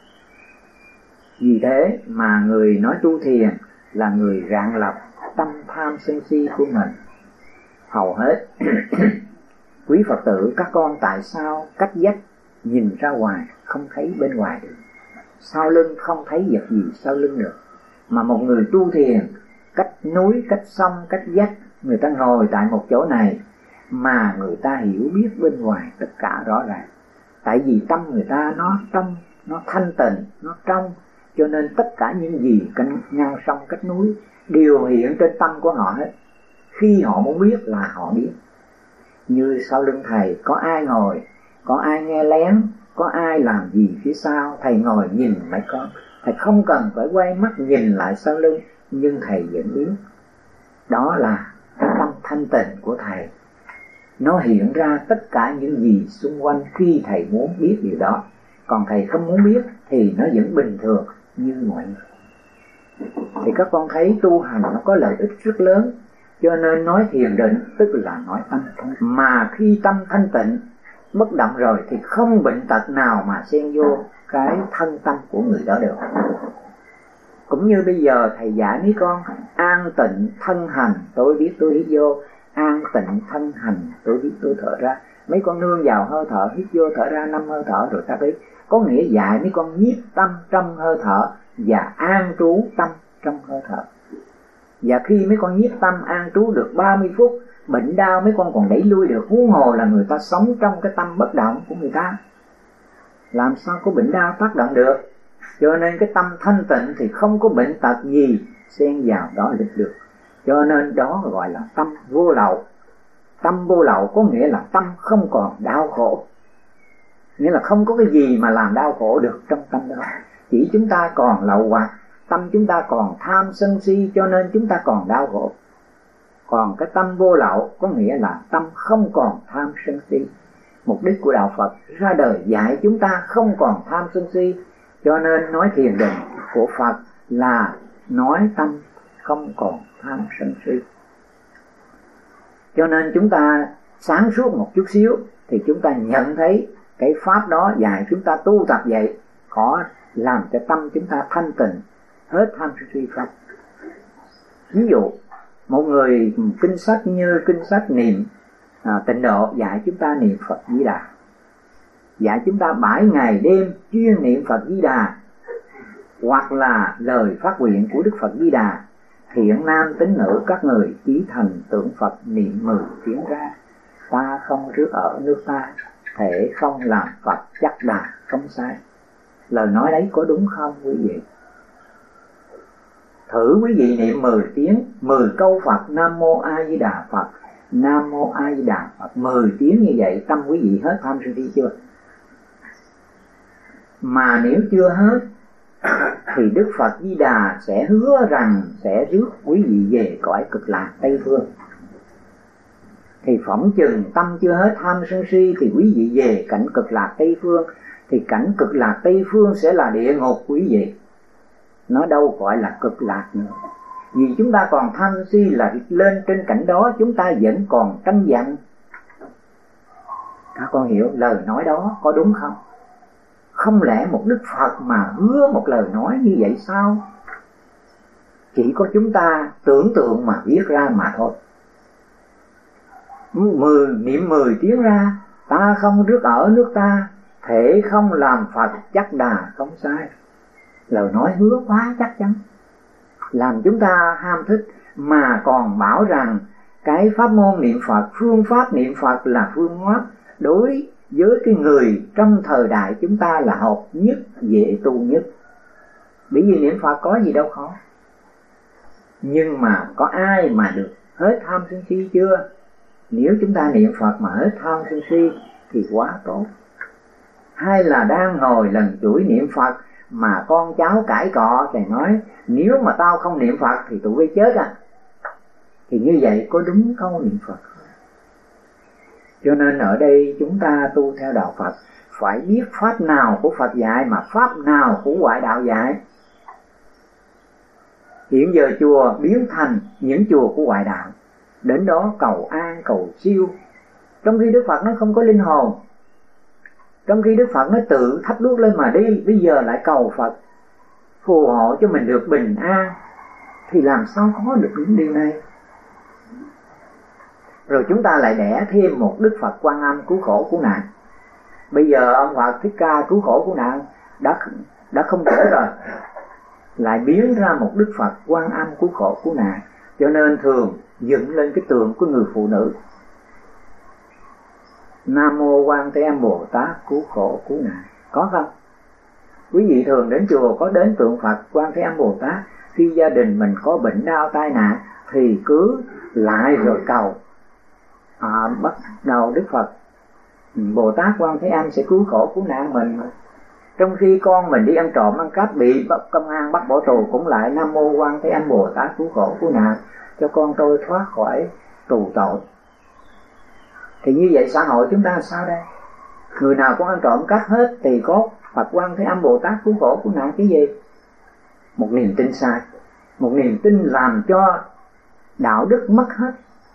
Vì thế mà người nói tu thiền là người rạng lọc tâm tham sân si của mình. Hầu hết quý Phật tử các con tại sao cách vách nhìn ra ngoài không thấy bên ngoài được, sau lưng không thấy vật gì sau lưng được, mà một người tu thiền cách núi, cách sông, cách vách, người ta ngồi tại một chỗ này mà người ta hiểu biết bên ngoài tất cả rõ ràng. Tại vì tâm người ta nó trong, nó thanh tịnh, nó trong, cho nên tất cả những gì ngang sông cách núi đều hiện trên tâm của họ hết. Khi họ muốn biết là họ biết. Như sau lưng thầy có ai ngồi, có ai nghe lén, có ai làm gì phía sau, thầy ngồi nhìn mấy con, thầy không cần phải quay mắt nhìn lại sau lưng, nhưng thầy vẫn biết. Đó là cái tâm thanh tịnh của thầy, nó hiện ra tất cả những gì xung quanh khi thầy muốn biết điều đó. Còn thầy không muốn biết thì nó vẫn bình thường như mọi người. Thì các con thấy tu hành nó có lợi ích rất lớn, cho nên nói thiền định tức là nói tâm thanh. Mà khi tâm thanh tịnh bất động rồi thì không bệnh tật nào mà xen vô cái thân tâm của người đó được. Cũng như bây giờ thầy dạy mấy con an tịnh thân hành, tôi biết tôi hít vô, an tịnh thân hành, tôi biết tôi thở ra. Mấy con nương vào hơi thở, hít vô thở ra 5 hơi thở rồi ta biết. Có nghĩa dạy mấy con nhiếp tâm trong hơi thở và an trú tâm trong hơi thở. Và khi mấy con nhiếp tâm an trú được 30 phút, bệnh đau mấy con còn đẩy lui được, huống hồ là người ta sống trong cái tâm bất động của người ta, làm sao có bệnh đau tác động được. Cho nên cái tâm thanh tịnh thì không có bệnh tật gì xen vào đó được. Cho nên đó gọi là tâm vô lậu. Tâm vô lậu có nghĩa là tâm không còn đau khổ, nghĩa là không có cái gì mà làm đau khổ được trong tâm đó. Chỉ chúng ta còn lậu hoặc, tâm chúng ta còn tham sân si, cho nên chúng ta còn đau khổ. Còn cái tâm vô lậu có nghĩa là tâm không còn tham sân si. Mục đích của đạo Phật ra đời dạy chúng ta không còn tham sân si, cho nên nói thiền định của Phật là nói tâm không còn tham sân si. Cho nên chúng ta sáng suốt một chút xíu thì chúng ta nhận thấy cái pháp đó dạy chúng ta tu tập vậy, có làm cho tâm chúng ta thanh tịnh, hết tham sân si pháp. Ví dụ một người kinh sách như kinh sách niệm tịnh độ dạy chúng ta niệm Phật Di Đà, dạy chúng ta 7 ngày đêm chuyên niệm Phật Di Đà, hoặc là lời phát nguyện của Đức Phật Di Đà: thiện nam tín nữ các người chí thành tưởng Phật niệm 10 tiếng ra, ta không rước ở nước ta, thể không làm Phật chắc đà không sai. Lời nói đấy có đúng không quý vị? Thử quý vị niệm 10 tiếng, 10 câu Phật Nam Mô A Di Đà Phật, Nam Mô A Di Đà Phật 10 tiếng như vậy, tâm quý vị hết tham sân si chưa? Mà nếu chưa hết thì Đức Phật Di Đà sẽ hứa rằng sẽ rước quý vị về cõi cực lạc Tây Phương. Thì phỏng chừng tâm chưa hết tham sân si thì quý vị về cảnh cực lạc Tây Phương, thì cảnh cực lạc Tây Phương sẽ là địa ngục quý vị, nó đâu gọi là cực lạc nữa. Vì chúng ta còn tham sân si là lên trên cảnh đó chúng ta vẫn còn tranh giành. Các con hiểu lời nói đó có đúng không? Không lẽ một Đức Phật mà hứa một lời nói như vậy sao? Chỉ có chúng ta tưởng tượng mà viết ra mà thôi. Niệm 10 tiếng ra, ta không rước ở nước ta, thể không làm Phật chắc đà không sai. Lời nói hứa quá chắc chắn, làm chúng ta ham thích, mà còn bảo rằng cái pháp môn niệm Phật, phương pháp niệm Phật là phương pháp đối với cái người trong thời đại chúng ta là hợp nhất, dễ tu nhất. Bởi vì niệm Phật có gì đâu khó. Nhưng mà có ai mà được hết tham sân si chưa? Nếu chúng ta niệm Phật mà hết tham sân si thì quá tốt. Hay là đang ngồi lần chuỗi niệm Phật mà con cháu cãi cọ thì nói nếu mà tao không niệm Phật thì tụi bay chết à? Thì như vậy có đúng câu niệm Phật? Cho nên ở đây chúng ta tu theo đạo Phật phải biết pháp nào của Phật dạy mà pháp nào của ngoại đạo dạy. Hiện giờ chùa biến thành những chùa của ngoại đạo, đến đó cầu an cầu siêu, trong khi Đức Phật nó không có linh hồn, trong khi Đức Phật nó tự thắp đuốc lên mà đi, bây giờ lại cầu Phật phù hộ cho mình được bình an, thì làm sao có được những điều này? Rồi chúng ta lại đẻ thêm một Đức Phật Quan Âm cứu khổ cứu nạn. Bây giờ ông Phật Thích Ca cứu khổ cứu nạn đã không thể rồi, lại biến ra một Đức Phật Quan Âm cứu khổ cứu nạn. Cho nên thường dựng lên cái tượng của người phụ nữ, Nam Mô Quan Thế Âm Bồ Tát cứu khổ cứu nạn, có không? Quý vị thường đến chùa có đến tượng Phật Quan Thế Âm Bồ Tát, khi gia đình mình có bệnh đau tai nạn thì cứ lại rồi cầu, bắt đầu Đức Phật Bồ Tát Quan Thế Âm sẽ cứu khổ cứu nạn mình. Trong khi con mình đi ăn trộm ăn cắp bị công an bắt bỏ tù, cũng lại Nam Mô Quan Thế Âm Bồ Tát cứu khổ cứu nạn cho con tôi thoát khỏi tù tội. Thì như vậy xã hội chúng ta làm sao đây? Người nào cũng ăn trộm cắp hết thì có Phật Quan Thế Âm Bồ Tát cứu khổ cứu nạn cái gì? Một niềm tin sai, một niềm tin làm cho đạo đức mất hết.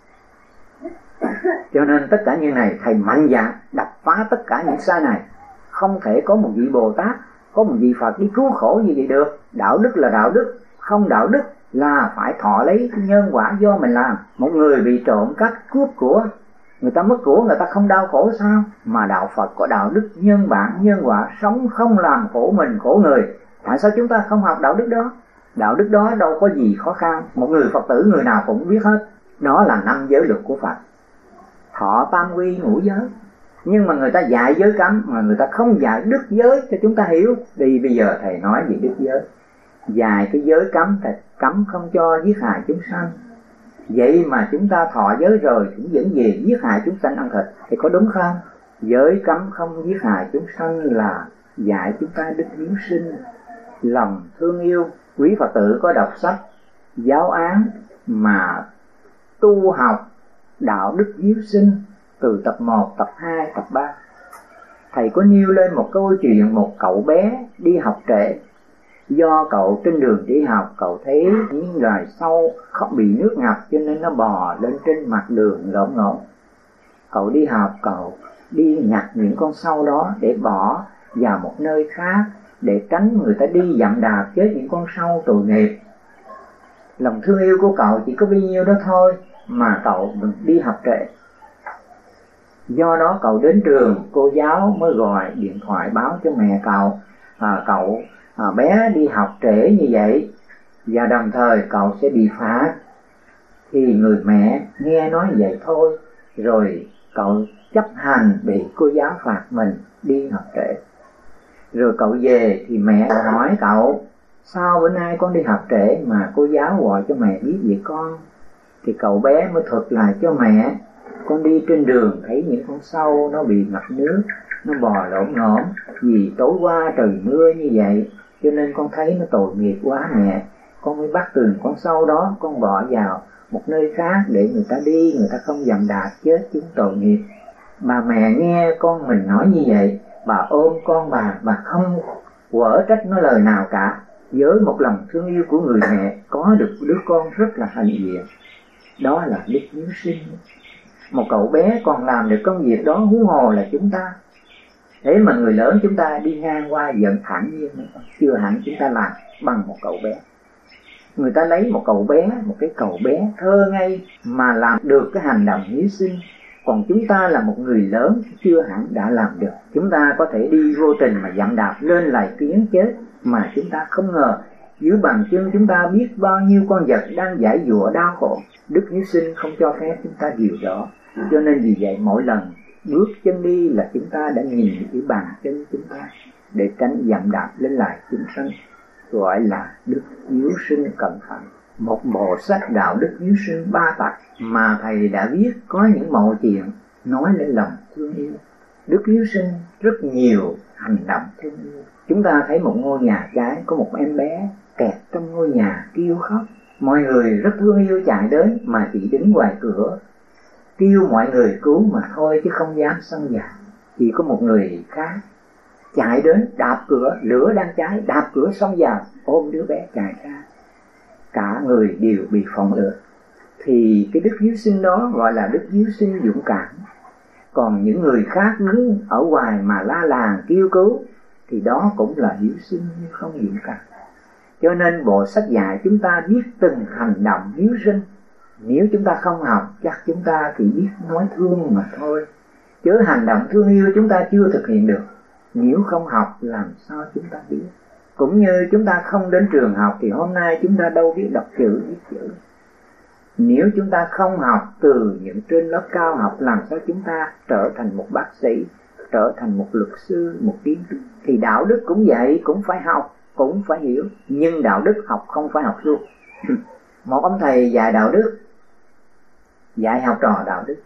Cho nên tất cả những này thầy mạnh dạn đập phá tất cả những sai này. Không thể có một vị Bồ Tát, có một vị Phật đi cứu khổ như vậy được. Đạo đức là đạo đức, không đạo đức là phải thọ lấy nhân quả do mình làm. Một người bị trộm cắp cướp của, người ta mất của, người ta không đau khổ sao? Mà đạo Phật có đạo đức nhân bản, nhân quả, sống không làm khổ mình khổ người. Tại sao chúng ta không học đạo đức đó? Đạo đức đó đâu có gì khó khăn, một người Phật tử người nào cũng biết hết. Đó là 5 giới luật của Phật, thọ tam quy ngũ giới. Nhưng mà người ta dạy giới cấm, mà người ta không dạy đức giới cho chúng ta hiểu. Vì bây giờ thầy nói về đức giới, dạy cái giới cấm, thầy cấm không cho giết hại chúng sanh. Vậy mà chúng ta thọ giới rồi cũng vẫn về giết hại chúng sanh ăn thịt, thì có đúng không? Giới cấm không giết hại chúng sanh là dạy chúng ta đức hiếu sinh, lòng thương yêu. Quý Phật tử có đọc sách giáo án mà tu học đạo đức hiếu sinh từ tập 1, tập 2, tập 3. Thầy có nêu lên một câu chuyện một cậu bé đi học trễ. Do cậu trên đường đi học, cậu thấy những loài sâu không bị nước ngập cho nên nó bò lên trên mặt đường lộn ngộn. Cậu đi học, cậu đi nhặt những con sâu đó để bỏ vào một nơi khác, để tránh người ta đi dặm đạp chết những con sâu tội nghiệp. Lòng thương yêu của cậu chỉ có bấy nhiêu đó thôi mà cậu đi học trễ. Do đó cậu đến trường, cô giáo mới gọi điện thoại báo cho mẹ cậu, cậu bé đi học trễ như vậy và đồng thời cậu sẽ bị phạt. Thì người mẹ nghe nói vậy thôi, rồi cậu chấp hành bị cô giáo phạt mình đi học trễ. Rồi cậu về thì mẹ hỏi cậu, sao bữa nay con đi học trễ mà cô giáo gọi cho mẹ biết vậy con? Thì cậu bé mới thuật lại cho mẹ, con đi trên đường thấy những con sâu nó bị ngập nước, nó bò lổn ngổn, vì tối qua trời mưa như vậy cho nên con thấy nó tội nghiệp quá mẹ. Con mới bắt từng con sâu đó, con bỏ vào một nơi khác để người ta đi, người ta không dặm đạp chết chúng tội nghiệp. Bà mẹ nghe con mình nói như vậy, bà ôm con bà không quở trách nó lời nào cả. Với một lòng thương yêu của người mẹ, có được đứa con rất là hạnh diện. Đó là đức hiếu sinh. Một cậu bé còn làm được công việc đó, huống hồ là chúng ta. Thế mà người lớn chúng ta đi ngang qua giận thản nhiên, chưa hẳn chúng ta làm bằng một cậu bé. Người ta lấy một cậu bé, một cái cậu bé thơ ngây mà làm được cái hành động hiếu sinh. Còn chúng ta là một người lớn chưa hẳn đã làm được. Chúng ta có thể đi vô tình mà dặm đạp lên lại kiến chết mà chúng ta không ngờ. Dưới bàn chân chúng ta biết bao nhiêu con vật đang giải dụa đau khổ. Đức hiếu sinh không cho phép chúng ta điều đó. Cho nên vì vậy mỗi lần bước chân đi là chúng ta đã nhìn cái bàn chân chúng ta để tránh dặm đạp lên lại chúng sanh, gọi là đức hiếu sinh cẩn thận. Một bộ sách đạo đức hiếu sinh 3 tập mà thầy đã viết có những mẩu chuyện nói lên lòng thương yêu. Đức hiếu sinh rất nhiều hành động thương yêu. Chúng ta thấy một ngôi nhà cháy, có một em bé kẹt trong ngôi nhà kêu khóc. Mọi người rất thương yêu chạy đến mà chỉ đứng ngoài cửa kêu mọi người cứu mà thôi, chứ không dám xông vào. Chỉ có một người khác chạy đến đạp cửa, lửa đang cháy, đạp cửa xông vào ôm đứa bé chạy ra. Cả người đều bị phỏng lửa. thì cái đức hiếu sinh đó gọi là đức hiếu sinh dũng cảm. Còn những người khác đứng ở ngoài mà la làng kêu cứu thì đó cũng là hiếu sinh nhưng không dũng cảm. Cho nên bộ sách dạy chúng ta biết từng hành động hiếu sinh. Nếu chúng ta không học chắc chúng ta chỉ biết nói thương mà thôi, chứ hành động thương yêu chúng ta chưa thực hiện được. Nếu không học làm sao chúng ta biết? Cũng như chúng ta không đến trường học thì hôm nay chúng ta đâu biết đọc chữ, viết chữ. Nếu chúng ta không học từ những trên lớp cao học, làm sao chúng ta trở thành một bác sĩ, trở thành một luật sư, một kiến trúc? Thì đạo đức cũng vậy, cũng phải học, cũng phải hiểu. Nhưng đạo đức học không phải học suốt. Một ông thầy dạy đạo đức, dạy học trò đạo đức.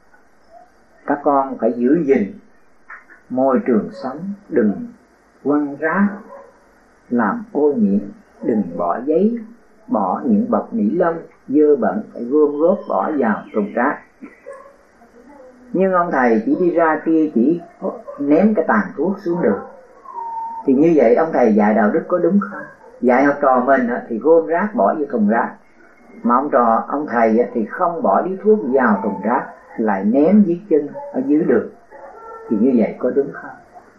Các con phải giữ gìn môi trường sống, đừng quăng rác làm ô nhiễm, đừng bỏ giấy, bỏ những bọc ni lông dơ bẩn phải gom góp bỏ vào thùng rác. Nhưng ông thầy chỉ đi ra kia chỉ ném cái tàn thuốc xuống đường. Thì như vậy ông thầy dạy đạo đức có đúng không? Dạy học trò mình thì gom rác bỏ vô thùng rác, mà ông thầy thì không bỏ điếu thuốc vào thùng rác, lại ném dưới chân ở dưới đường. Thì như vậy có đúng không?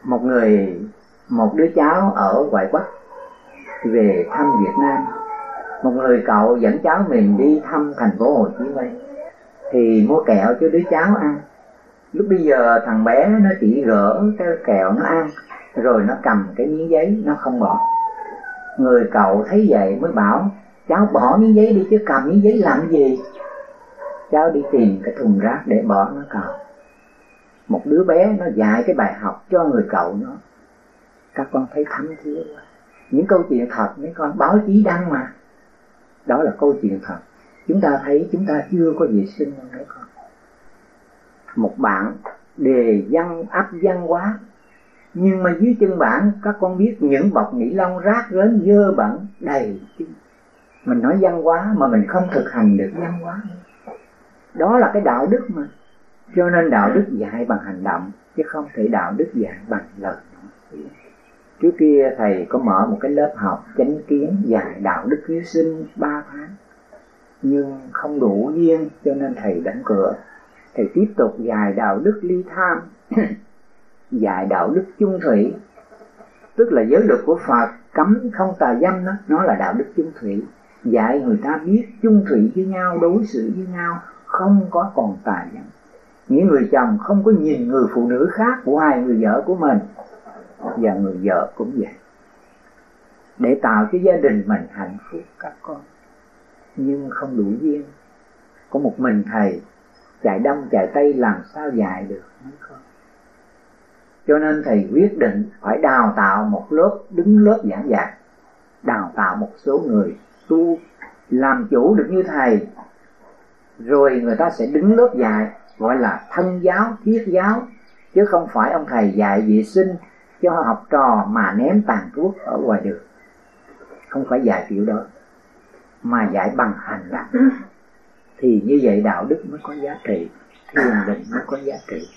Một đứa cháu ở ngoại quốc về thăm Việt Nam, một người cậu dẫn cháu mình đi thăm thành phố Hồ Chí Minh, thì mua kẹo cho đứa cháu ăn. Lúc bây giờ thằng bé nó chỉ gỡ cái kẹo nó ăn, rồi nó cầm cái miếng giấy nó không bỏ. Người cậu thấy vậy mới bảo cháu bỏ miếng giấy đi chứ cầm miếng giấy làm gì. Cháu đi tìm cái thùng rác để bỏ nó cậu. Một đứa bé nó dạy cái bài học cho người cậu nó. Các con thấy thấm thía quá. Những câu chuyện thật mấy con, báo chí đăng mà. Đó là câu chuyện thật. Chúng ta thấy chúng ta chưa có vệ sinh đâu mấy con. Một bạn đề ấp văn hóa, nhưng mà dưới chân bạn các con biết những bọc ni lông rác rến dơ bẩn đầy chứ. Mình nói văn hóa mà mình không thực hành được văn hóa. Đó là cái đạo đức mà. Cho nên đạo đức dạy bằng hành động, chứ không thể đạo đức dạy bằng lời nói. Trước kia thầy có mở một cái lớp học chánh kiến dạy đạo đức hiếu sinh 3 tháng, nhưng không đủ duyên cho nên thầy đóng cửa. Thầy tiếp tục dạy đạo đức ly tham, dạy đạo đức chung thủy, tức là giới luật của Phật cấm không tà dâm đó, nó là đạo đức chung thủy. Dạy người ta biết chung thủy với nhau, đối xử với nhau, không có còn tà dâm. Những người chồng không có nhìn người phụ nữ khác ngoài người vợ của mình, và người vợ cũng vậy, để tạo cho gia đình mình hạnh phúc các con. Nhưng không đủ duyên, có một mình thầy chạy đông chạy tây làm sao dạy được mấy con. Cho nên thầy quyết định phải đào tạo một lớp, đứng lớp giảng dạy, đào tạo một số người tu làm chủ được như thầy, rồi người ta sẽ đứng lớp dạy, gọi là thân giáo, thiết giáo, chứ không phải ông thầy dạy vệ sinh cho học trò mà ném tàn thuốc ở ngoài đường. Không phải dạy kiểu đó, mà dạy bằng hành động. Thì như vậy đạo đức mới có giá trị, thiền định mới có giá trị.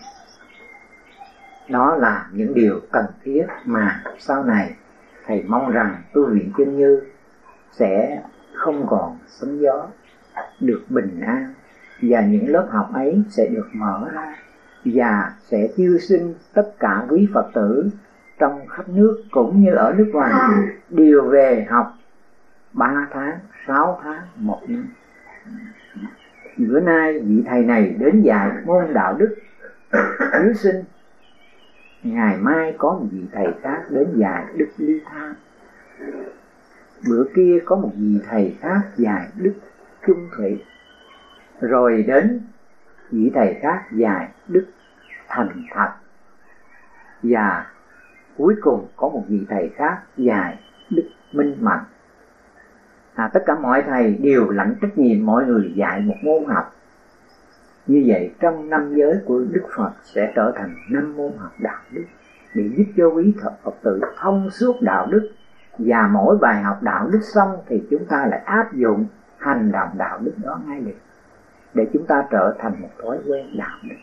Đó là những điều cần thiết mà sau này thầy mong rằng tu viện Chân Như sẽ không còn sóng gió, được bình an, và những lớp học ấy sẽ được mở ra, và sẽ chiêu sinh tất cả quý Phật tử trong khắp nước cũng như ở nước ngoài đều về học 3 tháng, 6 tháng, 1 năm. Bữa nay vị thầy này đến dạy môn đạo đức hiếu sinh, ngày mai có một vị thầy khác đến dạy đức ly tham, bữa kia có một vị thầy khác dạy đức chung thủy, rồi đến vị thầy khác dạy đức thành thật, và cuối cùng có một vị thầy khác dạy đức minh mạnh. Tất cả mọi thầy đều lãnh trách nhiệm mọi người dạy một môn học. Như vậy trong 5 giới của Đức Phật sẽ trở thành 5 môn học đạo đức, để giúp cho quý Phật tử thông suốt đạo đức. Và mỗi bài học đạo đức xong thì chúng ta lại áp dụng hành động đạo đức đó ngay liền, để chúng ta trở thành một thói quen đạo đức.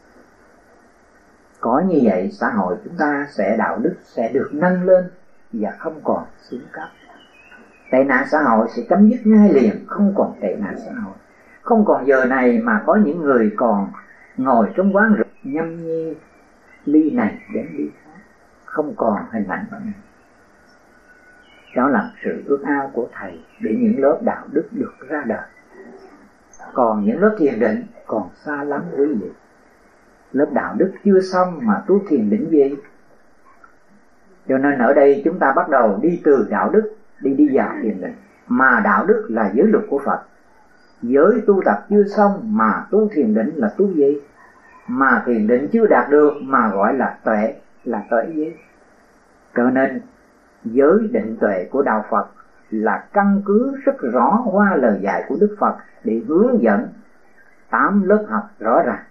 Có như vậy xã hội chúng ta sẽ đạo đức sẽ được nâng lên và không còn xuống cấp. Tệ nạn xã hội sẽ chấm dứt ngay liền, không còn tệ nạn xã hội. Không còn giờ này mà có những người còn ngồi trong quán rượu nhâm nhi ly này đến ly khác, không còn hình ảnh đó nữa. Đó là sự ước ao của thầy để những lớp đạo đức được ra đời. Còn những lớp thiền định còn xa lắm quý vị. Lớp đạo đức chưa xong mà tu thiền định gì? Cho nên ở đây chúng ta bắt đầu đi từ đạo đức đi vào thiền định. Mà đạo đức là giới luật của Phật. Giới tu tập chưa xong mà tu thiền định là tu gì? Mà thiền định chưa đạt được mà gọi là tuệ gì? Cho nên giới định tuệ của đạo Phật là căn cứ rất rõ qua lời dạy của Đức Phật để hướng dẫn 8 lớp học rõ ràng.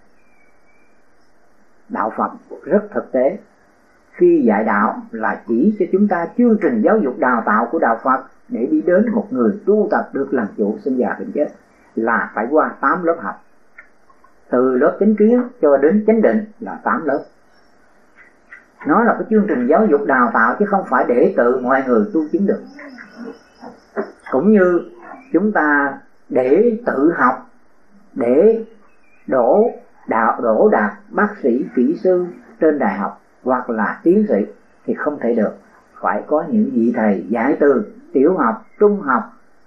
Đạo Phật rất thực tế. Khi dạy đạo là chỉ cho chúng ta chương trình giáo dục đào tạo của đạo Phật để đi đến một người tu tập được làm chủ sinh già bệnh chết là phải qua 8 lớp học. Từ lớp chánh kiến cho đến chánh định là 8 lớp. Nó là cái chương trình giáo dục đào tạo chứ không phải để tự mọi người tu chứng được. Cũng như chúng ta để tự học, để đỗ đạt bác sĩ, kỹ sư trên đại học hoặc là tiến sĩ thì không thể được. Phải có những vị thầy dạy từ tiểu học, trung học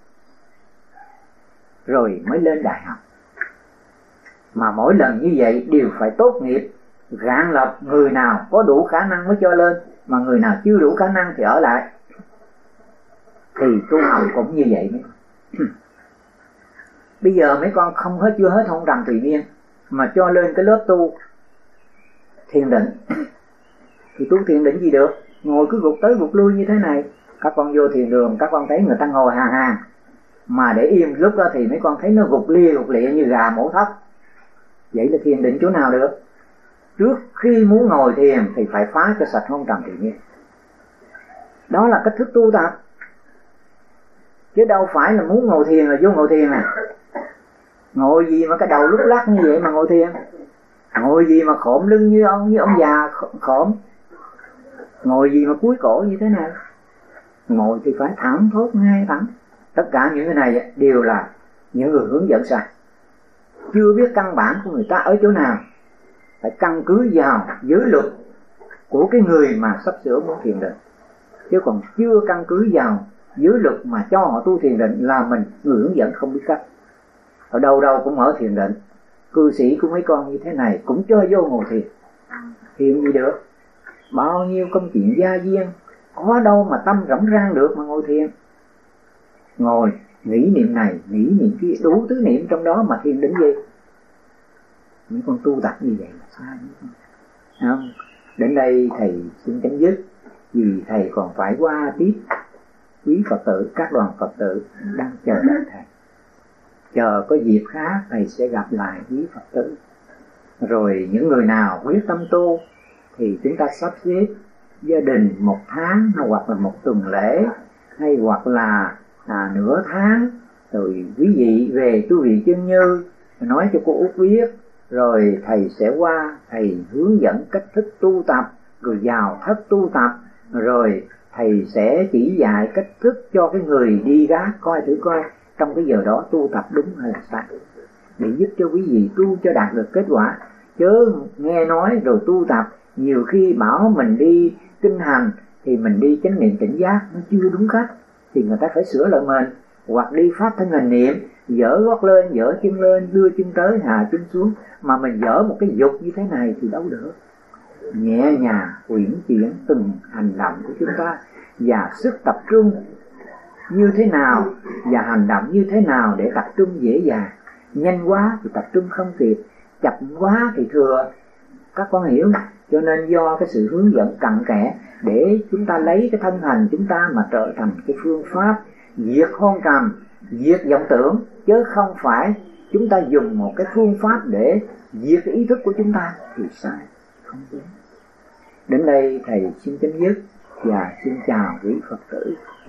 rồi mới lên đại học. Mà mỗi lần như vậy đều phải tốt nghiệp, rạng lọc người nào có đủ khả năng mới cho lên, mà người nào chưa đủ khả năng thì ở lại. Thì tu học cũng như vậy đấy. Bây giờ mấy con chưa hết hôn trầm tùy miên mà cho lên cái lớp tu thiền định thì tu thiền định gì được? Ngồi cứ gục tới gục lui như thế này. Các con vô thiền đường các con thấy người ta ngồi hàng hàng, mà để im lúc đó thì mấy con thấy nó gục lịa như gà mổ thóc. Vậy là thiền định chỗ nào được? Trước khi muốn ngồi thiền thì phải phá cho sạch hôn trầm tự nhiên. Đó là cách thức tu tập. Chứ đâu phải là muốn ngồi thiền là vô ngồi thiền à. Ngồi gì mà cái đầu lúc lắc như vậy mà ngồi thiền? Ngồi gì mà khổm lưng như ông già khổm? Ngồi gì mà cúi cổ như thế này? Ngồi thì phải thẳng thốt ngay thẳng. Tất cả những cái này đều là những người hướng dẫn sai. Chưa biết căn bản của người ta ở chỗ nào, phải căn cứ vào giới luật của cái người mà sắp sửa muốn thiền định. Chứ còn chưa căn cứ vào giới luật mà cho họ tu thiền định là mình người hướng dẫn không biết cách. Ở đâu đâu cũng mở thiền định. Cư sĩ của mấy con như thế này cũng cho vô ngồi thiền. Thiền gì được? Bao nhiêu công chuyện gia viên, có đâu mà tâm rỗng rang được mà ngồi thiền. Ngồi nghĩ niệm này, nghĩ niệm kia, đủ thứ niệm trong đó mà thiền định gì? Những con tu tập như vậy là sai. Không? Đến đây thầy xin chấm dứt, vì thầy còn phải qua tiếp quý Phật tử, các đoàn Phật tử đang chờ đợi thầy. Chờ có dịp khác thầy sẽ gặp lại quý Phật tử. Rồi những người nào quyết tâm tu thì chúng ta sắp xếp gia đình 1 tháng hoặc là 1 tuần lễ hay hoặc là nửa tháng. Rồi quý vị về tu viện Chân Như nói cho cô Út biết, rồi thầy sẽ qua, thầy hướng dẫn cách thức tu tập, rồi vào thất tu tập, rồi thầy sẽ chỉ dạy cách thức cho cái người đi gác coi thử coi trong cái giờ đó tu tập đúng hay là sai, để giúp cho quý vị tu cho đạt được kết quả. Chớ nghe nói rồi tu tập, nhiều khi bảo mình đi kinh hành thì mình đi chánh niệm tỉnh giác nó chưa đúng cách thì người ta phải sửa lại mình, hoặc đi phát thân hành niệm, dỡ gót lên, dỡ chân lên, đưa chân tới, hạ chân xuống, mà mình dỡ một cái dục như thế này thì đâu được. Nhẹ nhàng uyển chuyển từng hành động của chúng ta, và sức tập trung như thế nào và hành động như thế nào để tập trung dễ dàng. Nhanh quá thì tập trung không kịp, chậm quá thì thừa. Các con hiểu. Cho nên do cái sự hướng dẫn cặn kẽ để chúng ta lấy cái thân hành chúng ta mà trở thành cái phương pháp diệt hôn trầm, diệt vọng tưởng, chứ không phải chúng ta dùng một cái phương pháp để diệt cái ý thức của chúng ta thì sai, không đúng. Đến đây thầy xin chấm dứt và xin chào quý Phật tử.